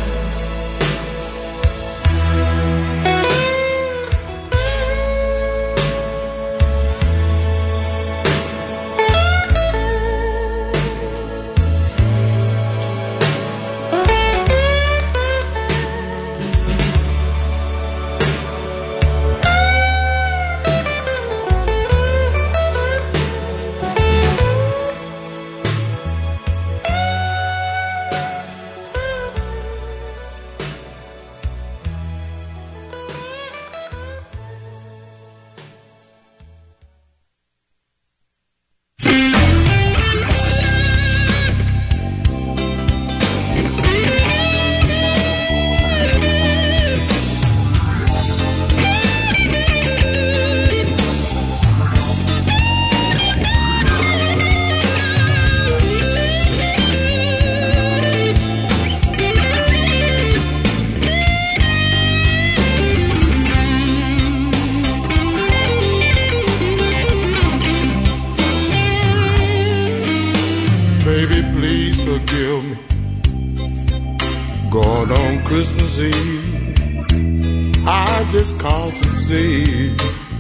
S14: Christmas Eve, I just called to see.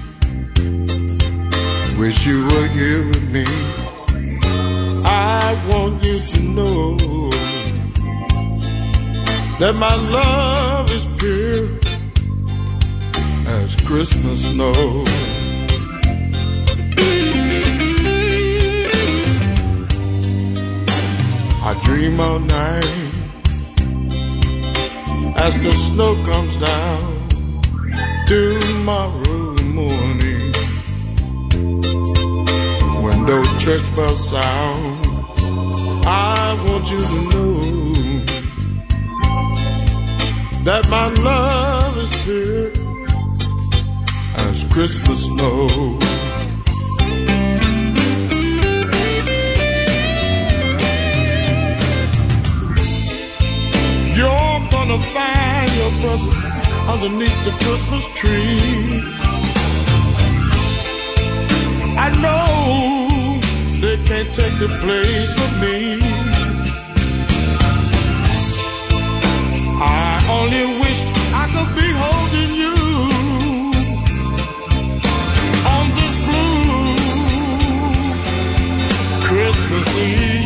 S14: Wish you were here with me. I want you to know that my love is pure as Christmas snow. I dream all night as the snow comes down tomorrow morning. When those church bells sound, I want you to know that my love is pure as Christmas snow. You're gonna find your present underneath the Christmas tree. I know they can't take the place of me. I only wish I could be holding you on this blue Christmas Eve.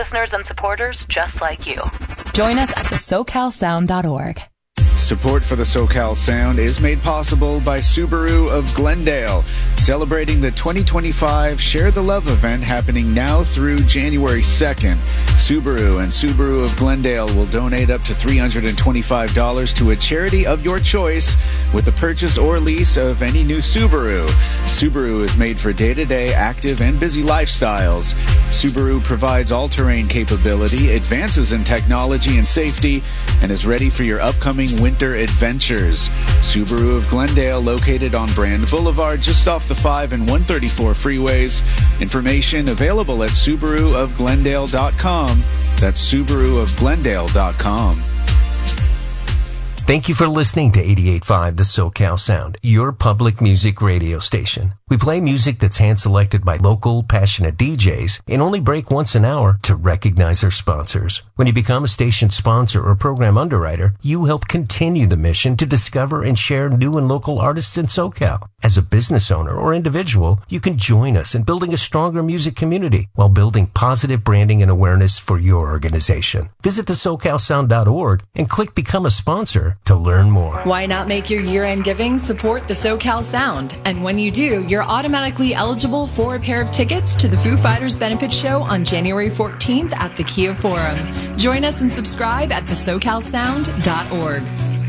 S1: listeners and supporters just like you. Join us at thesocalsound.org.
S9: Support for the SoCal Sound is made possible by Subaru of Glendale, celebrating the 2025 Share the Love event happening now through January 2nd. Subaru and Subaru of Glendale will donate up to $325 to a charity of your choice with the purchase or lease of any new Subaru. Subaru is made for day-to-day active and busy lifestyles. Subaru provides all-terrain capability, advances in technology and safety, and is ready for your upcoming winter adventures. Subaru of Glendale, located on Brand Boulevard, just off the 5 and 134 freeways. Information available at SubaruofGlendale.com. That's SubaruofGlendale.com.
S15: Thank you for listening to 88.5 The SoCal Sound, your public music radio station. We play music that's hand-selected by local, passionate DJs and only break once an hour to recognize our sponsors. When you become a station sponsor or program underwriter, you help continue the mission to discover and share new and local artists in SoCal. As a business owner or individual, you can join us in building a stronger music community while building positive branding and awareness for your organization. Visit thesocalsound.org and click Become a Sponsor to learn more.
S8: Why not make your year-end giving support the SoCal Sound? And when you do, you're automatically eligible for a pair of tickets to the Foo Fighters Benefit Show on January 14th at the Kia Forum. Join us and subscribe at thesocalsound.org.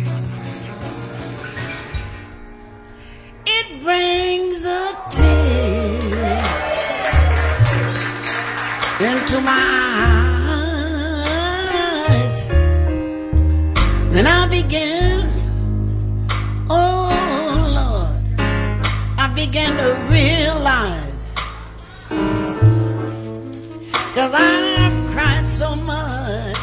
S12: It brings a tear into my eyes, and I began, oh Lord, I began to realize, 'cause I've cried so much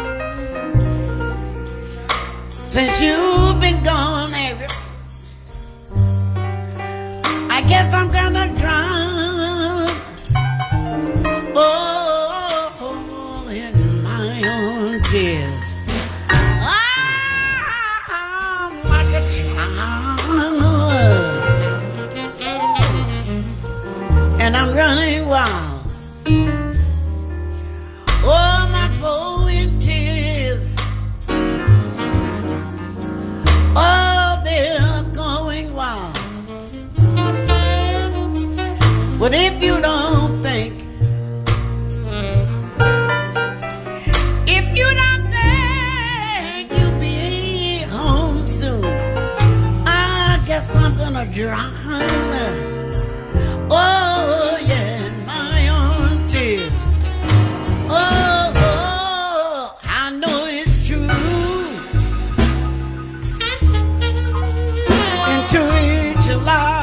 S12: since you've been gone, Avery. I guess I'm gonna drown, oh, in my own tears. I'm like a child, and I'm running wild. Oh, my flowing tears, oh, they're going wild. But if you don't think, you'll be home soon, I guess I'm gonna drown. Oh, yeah, in my own tears. Oh, oh, I know it's true. Into each life.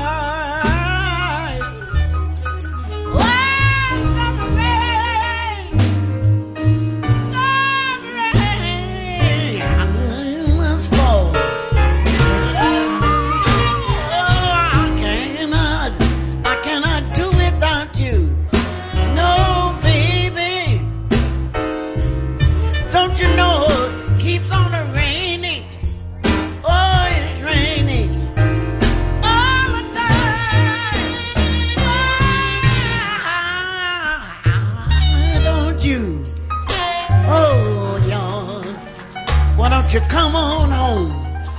S12: You come on home.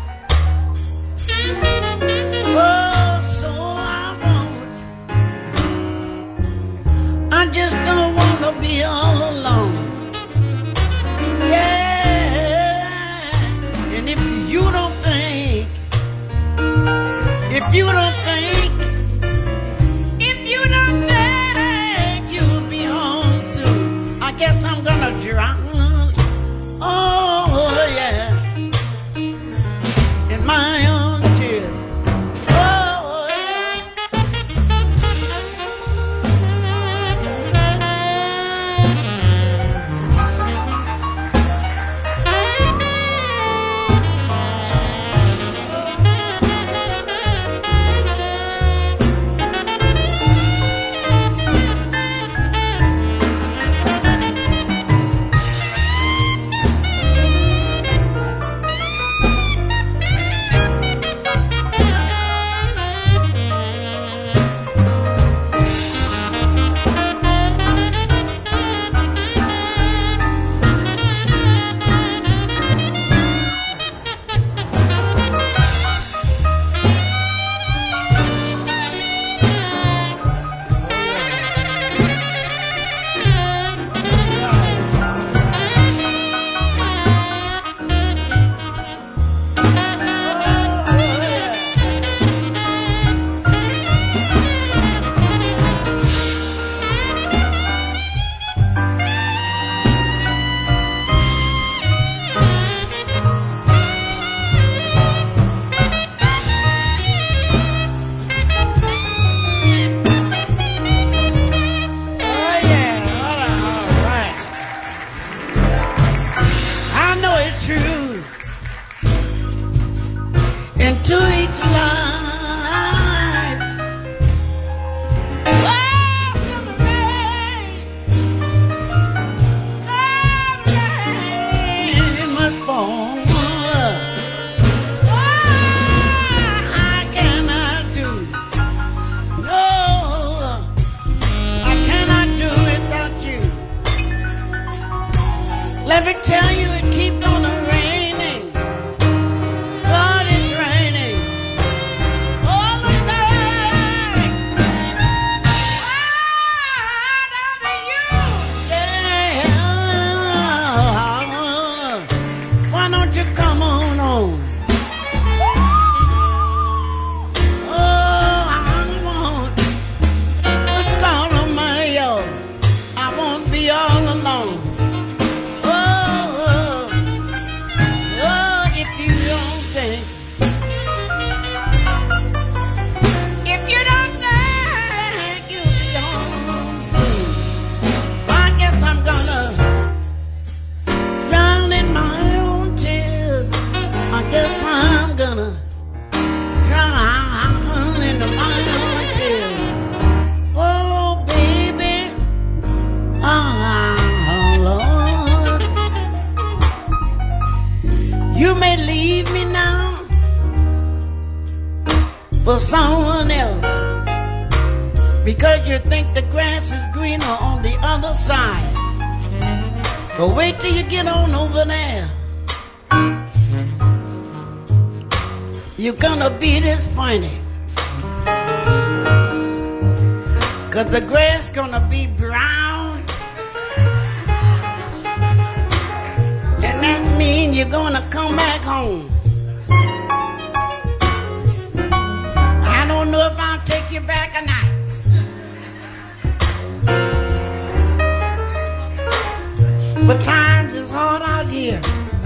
S12: Oh, so I won't. I just don't want to be all alone. Yeah. And if you don't think, you'll be home soon, I guess I'm gonna drown. Oh, yeah. My own tears. Oh, Let me tell you, it keeps on raining. God, it's raining all the time. Down to you. Yeah. Why don't you come on home? Oh, I want to call on my yo. I won't be all alone. Guess I'm gonna drown into my own tears. Oh, baby, oh, Lord. You may leave me now for someone else because you think the grass is greener on the other side. But wait till you get on over there. You're gonna be disappointed, 'cause the grass gonna be brown, and that means you're gonna come back home. I don't know if I'll take you back or not. But times is hard out here.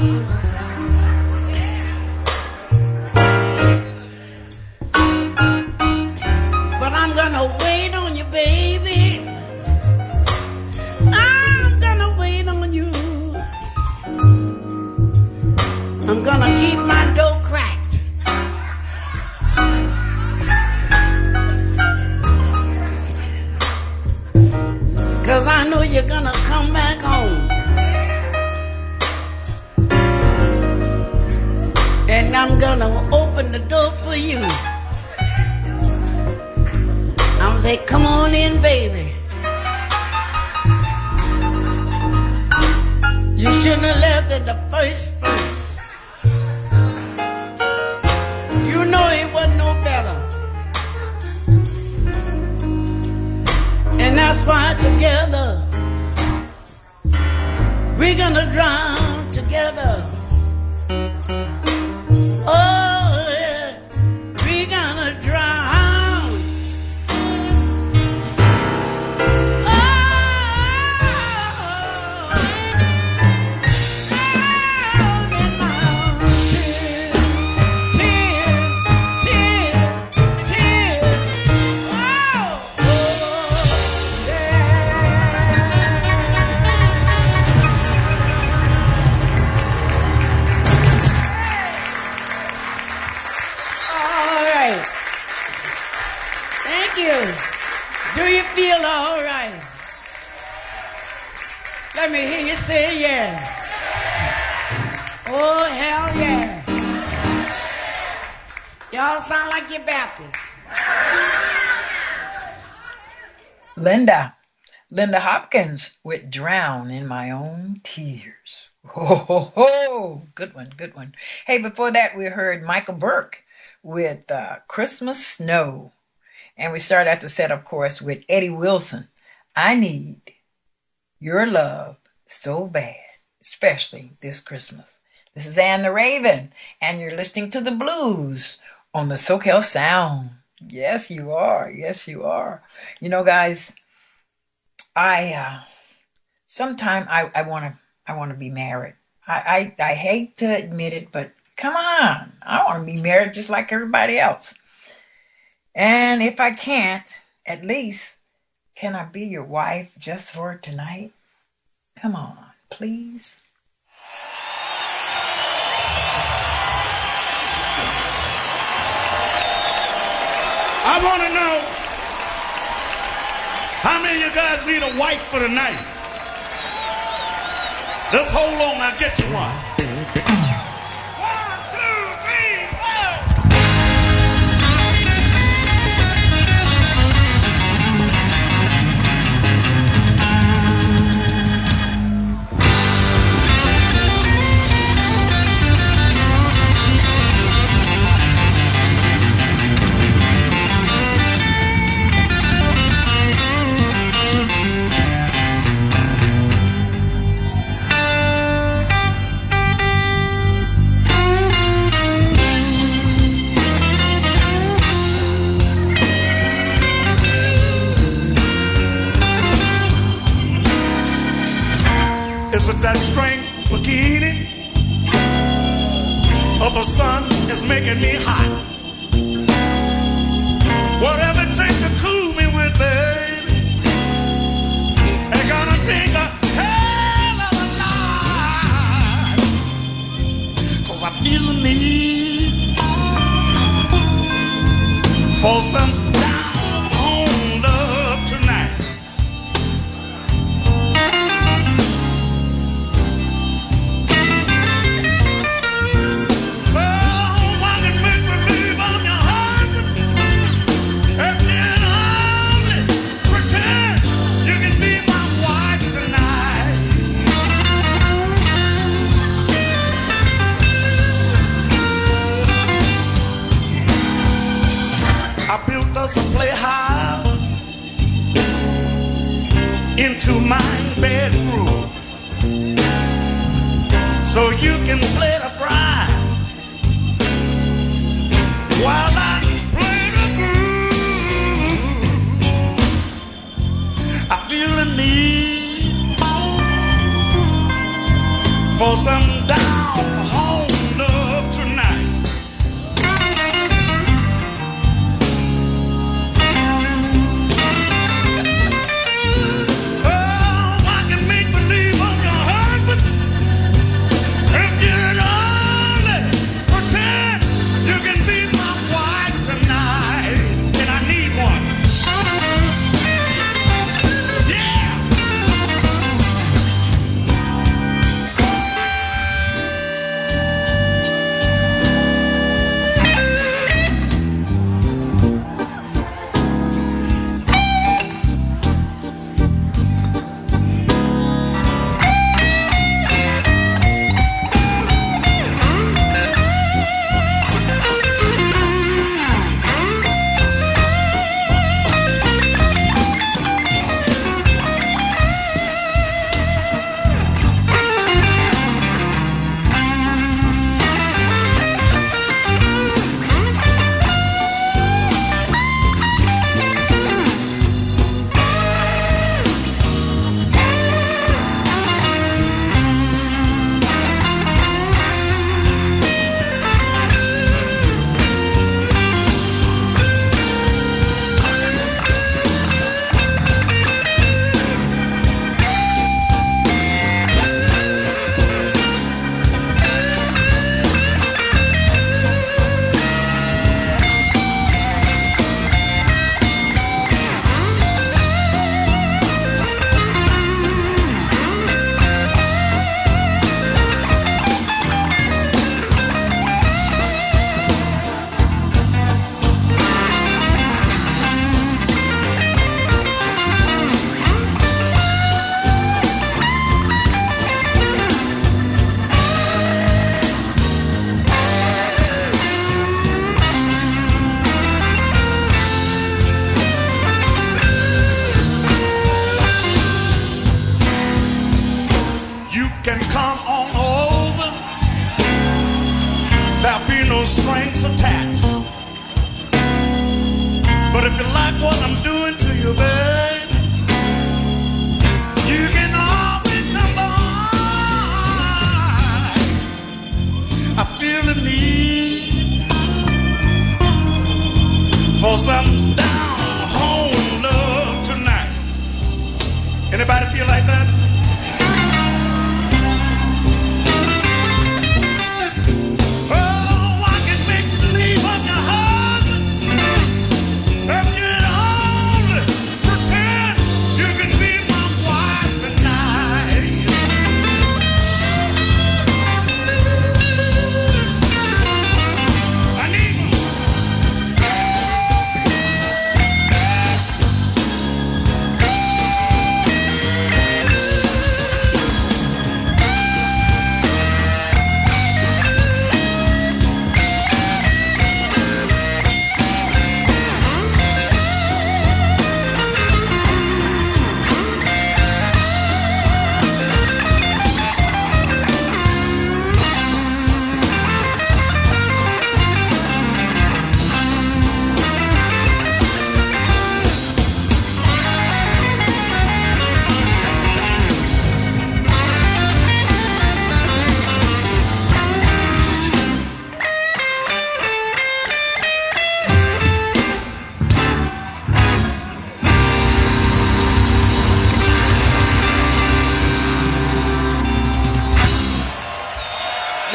S12: I'm gonna wait on you, baby. I'm gonna wait on you. I'm gonna keep my door cracked. 'Cause I know you're gonna come back home. And I'm gonna open the door for you. I'm gonna say, come on in, baby. You shouldn't have left at the first place. You know it wasn't no better. And that's why together we're gonna drown together. Oh, yeah, we're gonna drown. Do you feel all right? Let me hear you say yeah. Oh, hell yeah. Y'all sound like you're Baptists.
S4: Linda Hopkins with Drown in My Own Tears. Ho, ho, ho. Good one, good one. Hey, before that, we heard Michael Burke with Christmas Snow. And we start out the set, of course, with Eddie Wilson. I need your love so bad, especially this Christmas. This is Anne the Raven, and you're listening to the blues on the SoCal Sound. Yes, you are. Yes, you are. You know, guys, sometime I want to be married. I hate to admit it, but come on, I want to be married just like everybody else. And if I can't, at least, can I be your wife just for tonight? Come on, please.
S3: I want to know how many of you guys need a wife for the night? Just hold on, I'll get you one. 1, 2, 3, 4. Is it that string bikini? Or the sun is making me hot? Whatever it takes to cool me with, baby, it's gonna take a hell of a lot. 'Cause I feel the need for some down-home love tonight. I built us a playhouse into my bedroom, so you can play the bride while I play the groove. I feel the need for some down-home love tonight. Strings attached. But if you like what I'm doing to you, babe, you can always come by. I feel the need for some down-home love tonight. Anybody feel like that? Pretend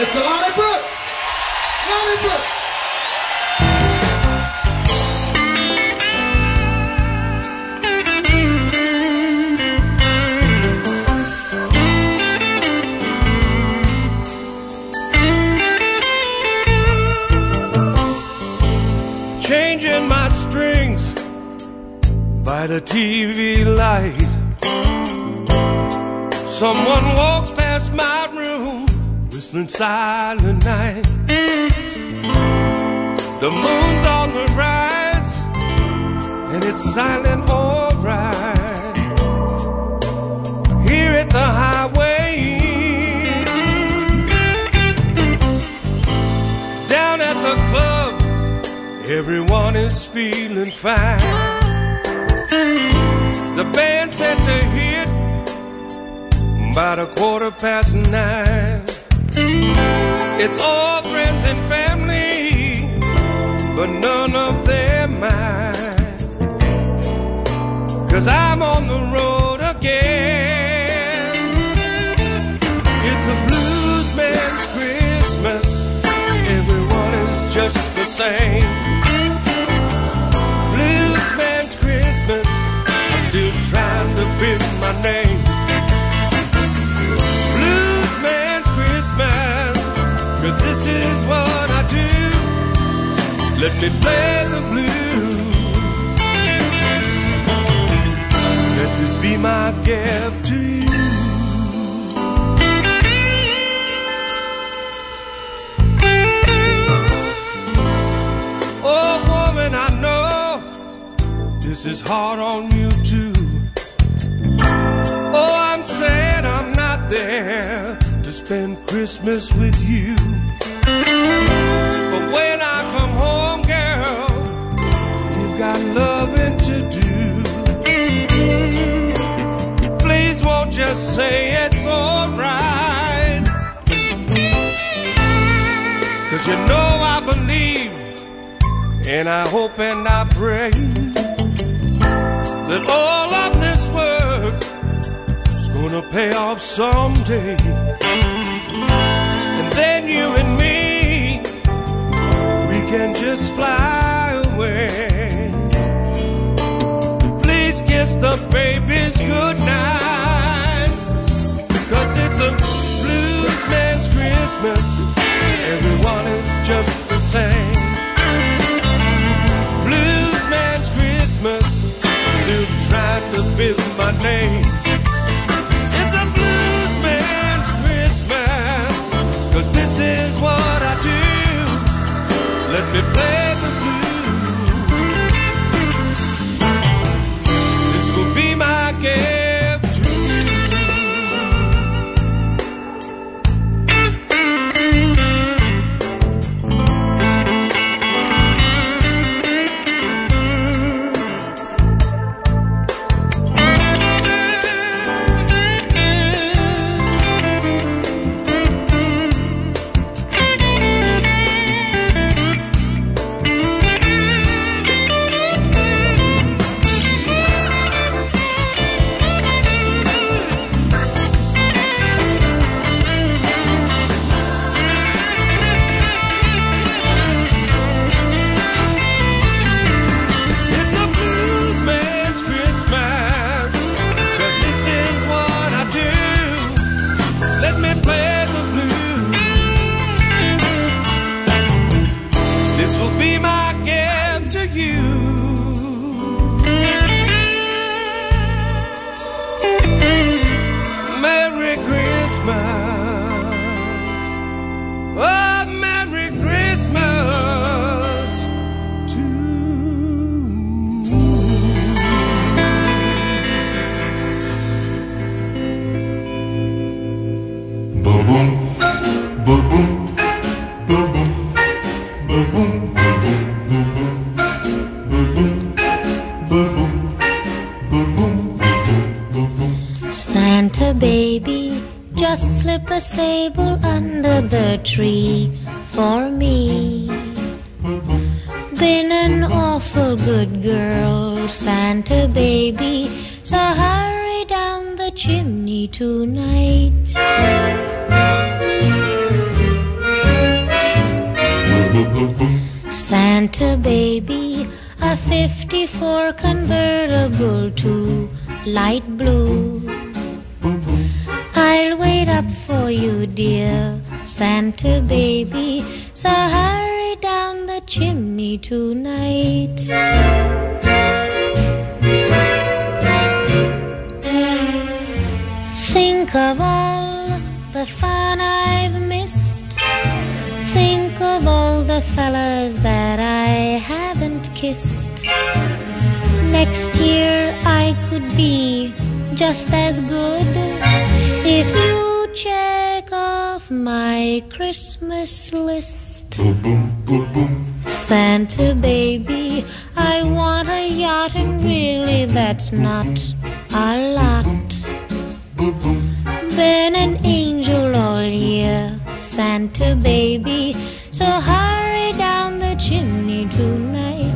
S2: Mr. Lonnie Brooks. Lonnie Brooks.
S14: Changing my strings by the TV light. Someone walks past my room, whistling Silent Night. The moon's on the rise, and it's silent alright. Here at the highway, down at the club, everyone is feeling fine. The band set to hit about 9:15. It's all friends and family, but none of them mine. 'Cause I'm on the road again. It's a blues man's Christmas. Everyone is just the same. Blues man's Christmas. I'm still trying to build my name. Blues man's Christmas, 'cause this is what I do. Let me play the blues. Let this be my gift to you. Oh woman, I know this is hard on you too. Oh, I'm sad I'm not there to spend Christmas with you. But when I come home, girl, you've got loving to do. Please won't just say it's alright. 'Cause you know I believe, and I hope and I pray that all of this work is gonna pay off someday. And then you and me, we can just fly away. Please kiss the babies goodnight, 'cause it's a blues man's Christmas. Everyone is just the same. Blues man's Christmas. Still trying to build my name. It's a blues man's Christmas, 'cause this is what I do. Let me play the blues. This will be my gift to you.
S16: Santa baby, just slip a sable under the tree for me. Been an awful good girl, Santa baby, so hurry down the chimney tonight. Santa baby, a 54 convertible to light blue. I'll wait up for you, dear Santa baby, so hurry down the chimney tonight. Think of all the fun I've missed. Think of all the fellas that I haven't kissed. Next year I could be just as good if you check off my Christmas list. Santa baby, I want a yacht, and really that's not a lot. Been an angel all year, Santa baby, so hurry down the chimney tonight.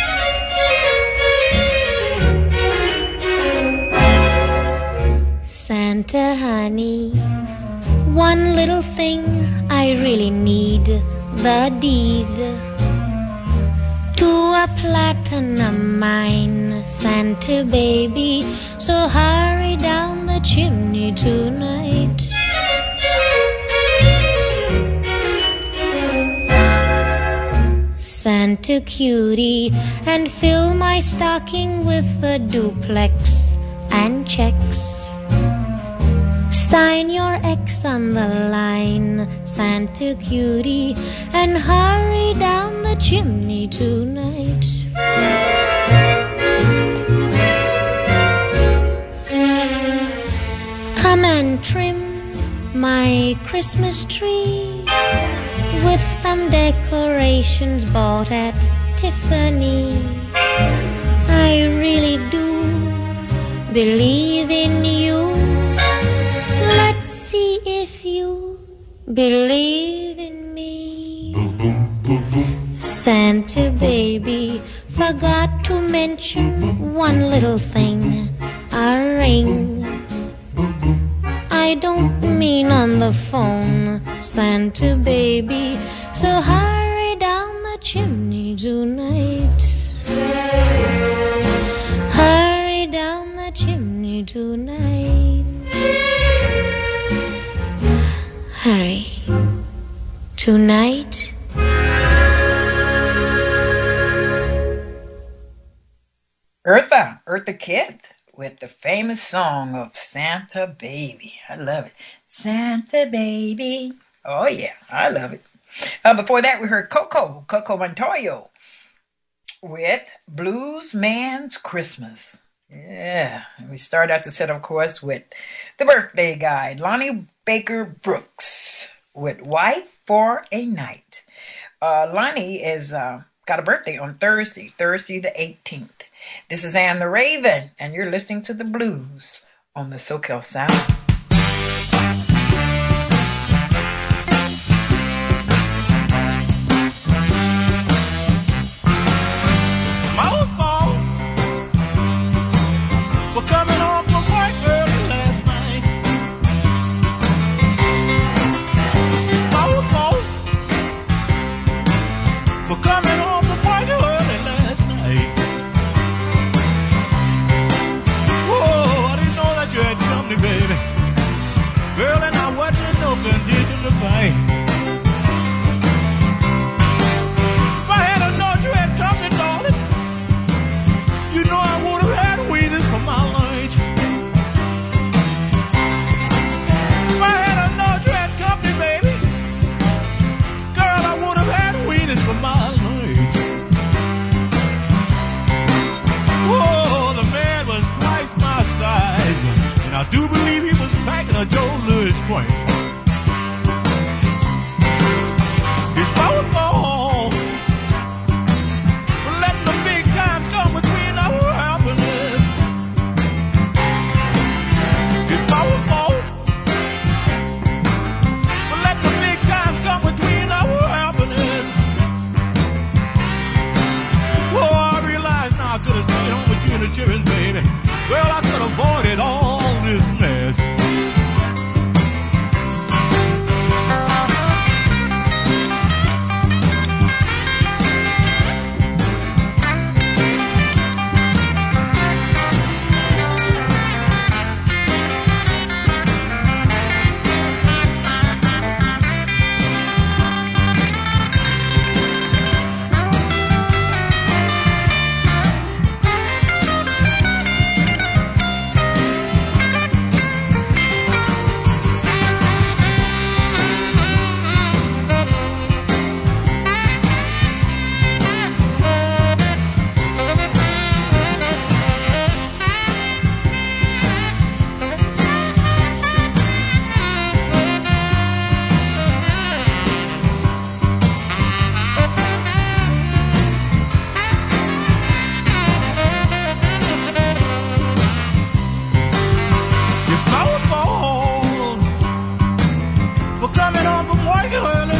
S16: Santa honey, one little thing I really need, the deed to a platinum mine, Santa baby, so hurry down the chimney tonight. Santa cutie, and fill my stocking with a duplex and checks. Sign your X on the line, Santa cutie, and hurry down the chimney tonight. Come and trim my Christmas tree with some decorations bought at Tiffany. I really do believe in you. Let's see if you believe in me. Santa baby, forgot to mention one little thing, a ring. I don't mean on the phone, Santa baby, so hurry down the chimney tonight. Hurry down the chimney tonight. Hurry. Tonight.
S4: Eartha Kitt with the famous song of Santa Baby. I love it. Santa Baby. Oh, yeah, I love it. Before that, we heard Coco Montoyo with Blues Man's Christmas. Yeah, and we start out the set, of course, with the birthday guy, Lonnie Baker Brooks, with Wife for a Night. Lonnie is got a birthday on Thursday the 18th. This is Anne the Raven, and you're listening to the blues on the SoCal Sound.
S17: for coming home from work early